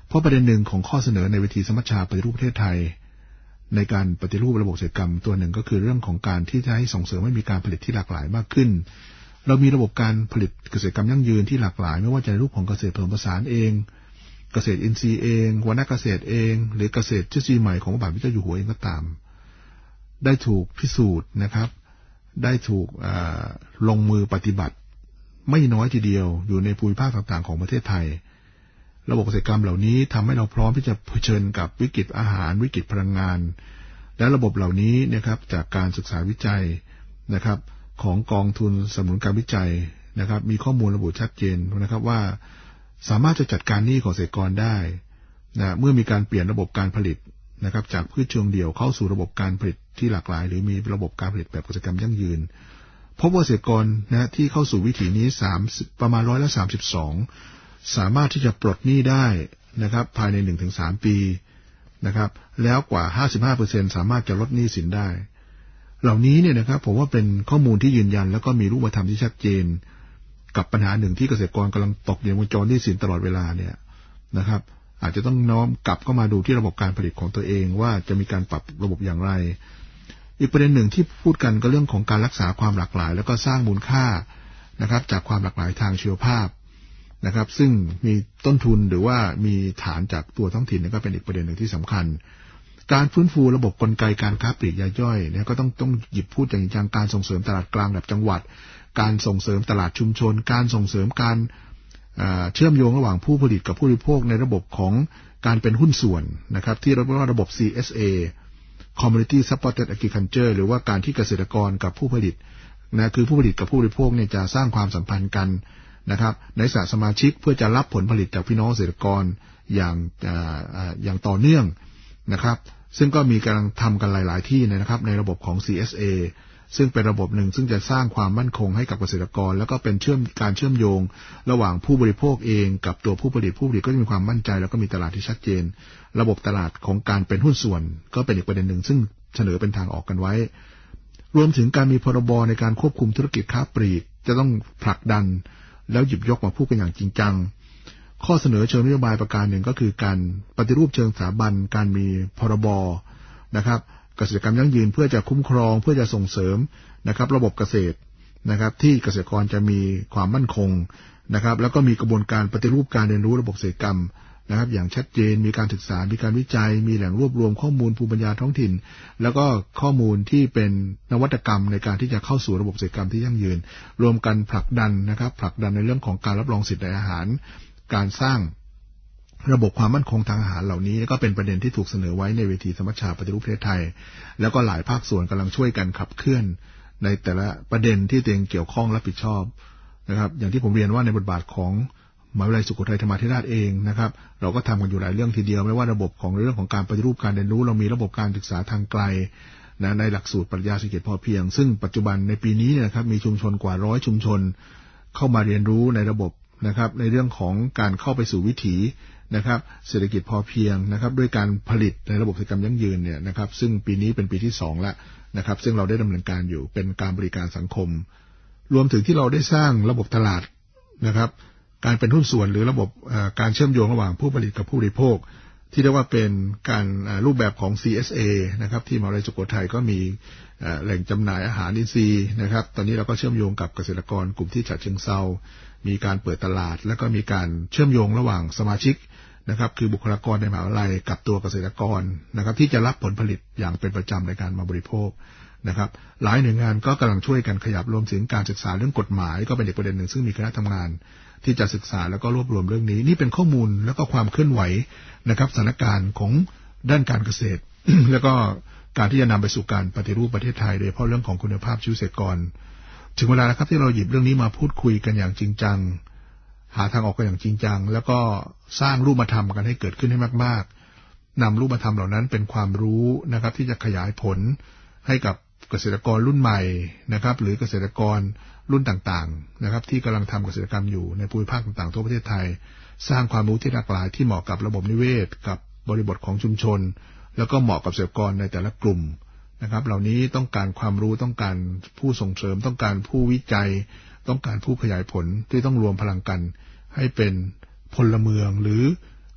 เพราะประเด็นหนึ่งของข้อเสนอในเวทีสมัชชาปฏิรูปประเทศไทยในการปฏิรูประบบเกษตรกรรมตัวหนึ่งก็คือเรื่องของการที่จะให้ส่งเสริมให้มีการผลิตที่หลากหลายมากขึ้นเรามีระบบการผลิตเกษตรกรรมยั่งยืนที่หลากหลายไม่ว่าจะในรูปของเกษตรผสมผสานเองเกษตรอินทรีย์เองวรรณเกษตรเองหรือเกษตรทฤษฎีใหม่ของพระบาทพระเจ้าอยู่หัวเองก็ตามได้ถูกพิสูจน์นะครับได้ถูกลงมือปฏิบัติไม่น้อยทีเดียวอยู่ในภูมิภาคต่างๆของประเทศไทยระบบเกษตรกรรมเหล่านี้ทำให้เราพร้อมที่จะเผชิญกับวิกฤตอาหารวิกฤตพลังงานและระบบเหล่านี้นะครับจากการศึกษาวิจัยนะครับของกองทุนสนับสนุนการวิจัยนะครับมีข้อมูลระบุชัดเจนนะครับว่าสามารถจะจัดการหนี้ของเกษตรกรได้นะเมื่อมีการเปลี่ยนระบบการผลิตนะครับจากพืชเชิงเดี่ยวเข้าสู่ระบบการผลิตที่หลากหลายหรือมีระบบการผลิตแบบเกษตรกรรมยั่งยืนพบว่าเกษตรกรนะที่เข้าสู่วิถีนี้ประมาณ32%สามารถที่จะปลดหนี้ได้นะครับภายใน 1-3 ปีนะครับแล้วกว่า 55% สามารถจะลดหนี้สินได้เหล่านี้เนี่ยนะครับผมว่าเป็นข้อมูลที่ยืนยันแล้วก็มีรูปธรรมที่ชัดเจนกับปัญหาหนึ่งที่เกษตรกรกำลังตกอยู่ในวงจรหนี้สินตลอดเวลาเนี่ยนะครับอาจจะต้องน้อมกลับเข้ามาดูที่ระบบการผลิตของตัวเองว่าจะมีการปรับระบบอย่างไรอีกประเด็นหนึ่งที่พูดกันก็เรื่องของการรักษาความหลากหลายแล้วก็สร้างมูลค่านะครับจากความหลากหลายทางชีวภาพนะครับซึ่งมีต้นทุนหรือว่ามีฐานจากตัวท้องถิ่นก็เป็นอีกประเด็นหนึ่งที่สำคัญการฟื้นฟูระบบกลไกการค้าปลีกรายย่อยเนี่ยก็ต้องหยิบพูดอย่างจริงจังการส่งเสริมตลาดกลางแบบจังหวัดการส่งเสริมตลาดชุมชนการส่งเสริมการเชื่อมโยงระหว่างผู้ผลิตกับผู้บริโภคในระบบของการเป็นหุ้นส่วนนะครับที่เรียกว่าระบบ CSA Community Supported Agriculture หรือว่าการที่เกษตรกรกับผู้ผลิตนะคือผู้ผลิตกับผู้บริโภคเนี่ยจะสร้างความสัมพันธ์กันนะครับในสมาชิกเพื่อจะรับผลผลิตจากพี่น้องเกษตรกรอย่างต่อเนื่องนะครับซึ่งก็มีการทำกันหลายๆที่นะครับในระบบของ CSA ซึ่งเป็นระบบหนึ่งซึ่งจะสร้างความมั่นคงให้กับเกษตรกรแล้วก็เป็นการเชื่อมโยงระหว่างผู้บริโภคเองกับตัวผู้ผลิตก็จะมีความมั่นใจแล้วก็มีตลาดที่ชัดเจนระบบตลาดของการเป็นหุ้นส่วนก็เป็นอีกประเด็นหนึ่งซึ่งเสนอเป็นทางออกกันไว้รวมถึงการมีพรบในการควบคุมธุรกิจค้าปลีกจะต้องผลักดันแล้วหยิบยกมาพูดกันอย่างจริงจังข้อเสนอเชิงนโยบายประการหนึ่งก็คือการปฏิรูปเชิงสถาบันการมีพรบนะครับเกษตรกรรมยั่งยืนเพื่อจะคุ้มครองเพื่อจะส่งเสริมนะครับระบบเกษตรนะครับที่เกษตรกรจะมีความมั่นคงนะครับแล้วก็มีกระบวนการปฏิรูปการเรียนรู้ระบบเกษตรกรรมนะครับอย่างชัดเจนมีการศึกษามีการวิจัยมีแหล่งรวบรวมข้อมูลภูมิปัญญาท้องถิ่นแล้วก็ข้อมูลที่เป็นนวัตกรรมในการที่จะเข้าสู่ระบบเกษตรกรรมที่ยั่งยืนรวมกันผลักดันนะครับผลักดันในเรื่องของการรับรองสิทธิในอาหารการสร้างระบบความมั่นคงทางอาหารเหล่านี้ก็เป็นประเด็นที่ถูกเสนอไว้ในเวทีสมัชชาปฏิรูปประเทศไทยแล้วก็หลายภาคส่วนกำลังช่วยกันขับเคลื่อนในแต่ละประเด็นที่ตัวเองเกี่ยวข้องรับผิดชอบนะครับอย่างที่ผมเรียนว่าในบทบาทของมหาวิทยาลัยสุโขทัยธรรมาธิราชเองนะครับเราก็ทำกันอยู่หลายเรื่องทีเดียวไม่ว่าระบบของเรื่องของการปฏิรูปการเรียนรู้เรามีระบบการศึกษาทางไกลในหลักสูตรปรัชญาเศรษฐกิจพอเพียงซึ่งปัจจุบันในปีนี้นะครับมีชุมชนกว่า100ชุมชนเข้ามาเรียนรู้ในระบบนะครับในเรื่องของการเข้าไปสู่วิถีนะครับเศรษฐกิจพอเพียงนะครับด้วยการผลิตในระบบเศรษฐกิจยั่งยืนเนี่ยนะครับซึ่งปีนี้เป็นปีที่2แล้วนะครับซึ่งเราได้ดำเนินการอยู่เป็นการบริการสังคมรวมถึงที่เราได้สร้างระบบตลาดนะครับการเป็นหุ้นส่วนหรือระบบการเชื่อมโยงระหว่างผู้ผลิตกับผู้บริโภคที่เรียกว่าเป็นการรูปแบบของ CSA นะครับที่มหาวิทยาลัยสุโขทัยก็มีแหล่งจำหน่ายอาหารอินทรีย์นะครับตอนนี้เราก็เชื่อมโยงกับเกษตรกรกลุ่มที่ฉะเชิงเทรามีการเปิดตลาดแล้วก็มีการเชื่อมโยงระหว่างสมาชิกนะครับคือบุคลากรในมหาวิทยาลัยกับตัวเกษตรกรนะครับที่จะรับผลผลิตอย่างเป็นประจำในการมาบริโภคนะครับหลายหน่วยงานก็กำลังช่วยกันขยับรวมถึงการศึกษาเรื่องกฎหมายก็เป็นอีกประเด็นหนึ่งซึ่งมีคณะทำงานที่จะศึกษาแล้วก็รวบรวมเรื่องนี้นี่เป็นข้อมูลแล้วก็ความเคลื่อนไหวนะครับสถานการณ์ของด้านการเกษตร แล้วก็การที่จะนำไปสู่การปฏิรูปประเทศไทยโดยเฉพาะเรื่องของคุณภาพชีวิตเกษตรกรถึงเวลาแล้วครับที่เราหยิบเรื่องนี้มาพูดคุยกันอย่างจริงจังหาทางออกกันอย่างจริงจังแล้วก็สร้างรูปธรรมกันให้เกิดขึ้นให้มากๆนำรูปธรรมเหล่านั้นเป็นความรู้นะครับที่จะขยายผลให้กับเกษตรกรรุ่นใหม่นะครับหรือเกษตรกรรุ่นต่างๆนะครับที่กำลังทำเกษตรกรรมอยู่ในภูมิภาคต่างๆทั่วประเทศไทยสร้างความรู้ที่หลากหลายที่เหมาะกับระบบนิเวศกับบริบทของชุมชนแล้วก็เหมาะกับเกษตรกรในแต่ละกลุ่มนะครับเหล่านี้ต้องการความรู้ต้องการผู้ส่งเสริมต้องการผู้วิจัยต้องการผู้ขยายผลที่ต้องรวมพลังกันให้เป็นพลเมืองหรือ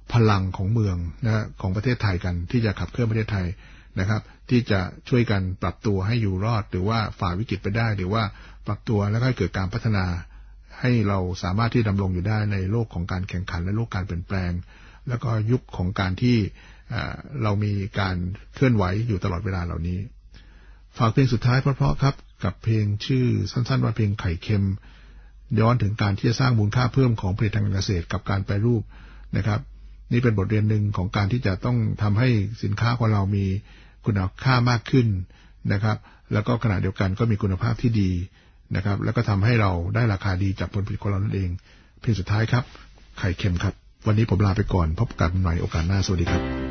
พลังของเมืองนะของประเทศไทยกันที่จะขับเคลื่อนประเทศไทยนะครับที่จะช่วยกันปรับตัวให้อยู่รอดหรือว่าฝ่าวิกฤตไปได้หรือว่าปรับตัวแล้วก็เกิดการพัฒนาให้เราสามารถที่ดำรงอยู่ได้ในโลกของการแข่งขันและโลกการเปลี่ยนแปลงแล้วก็ยุคของการที่เรามีการเคลื่อนไหวอยู่ตลอดเวลาเหล่านี้ฝากเพลงสุดท้ายเพราะๆครับกับเพลงชื่อสั้นๆว่าเพลงไข่เค็มย้อนถึงการที่จะสร้างมูลค่าเพิ่มของผลิตภัณฑ์การเกษตรกับการแปรรูปนะครับนี่เป็นบทเรียนหนึ่งของการที่จะต้องทำให้สินค้าของเรามีคุณค่ามากขึ้นนะครับแล้วก็ขณะเดียวกันก็มีคุณภาพที่ดีนะครับแล้วก็ทำให้เราได้ราคาดีจากผลผลิตของเรานั่นเองเพลงสุดท้ายครับไข่เค็มครับวันนี้ผมลาไปก่อนพบกันใหม่โอกาสหน้าสวัสดีครับ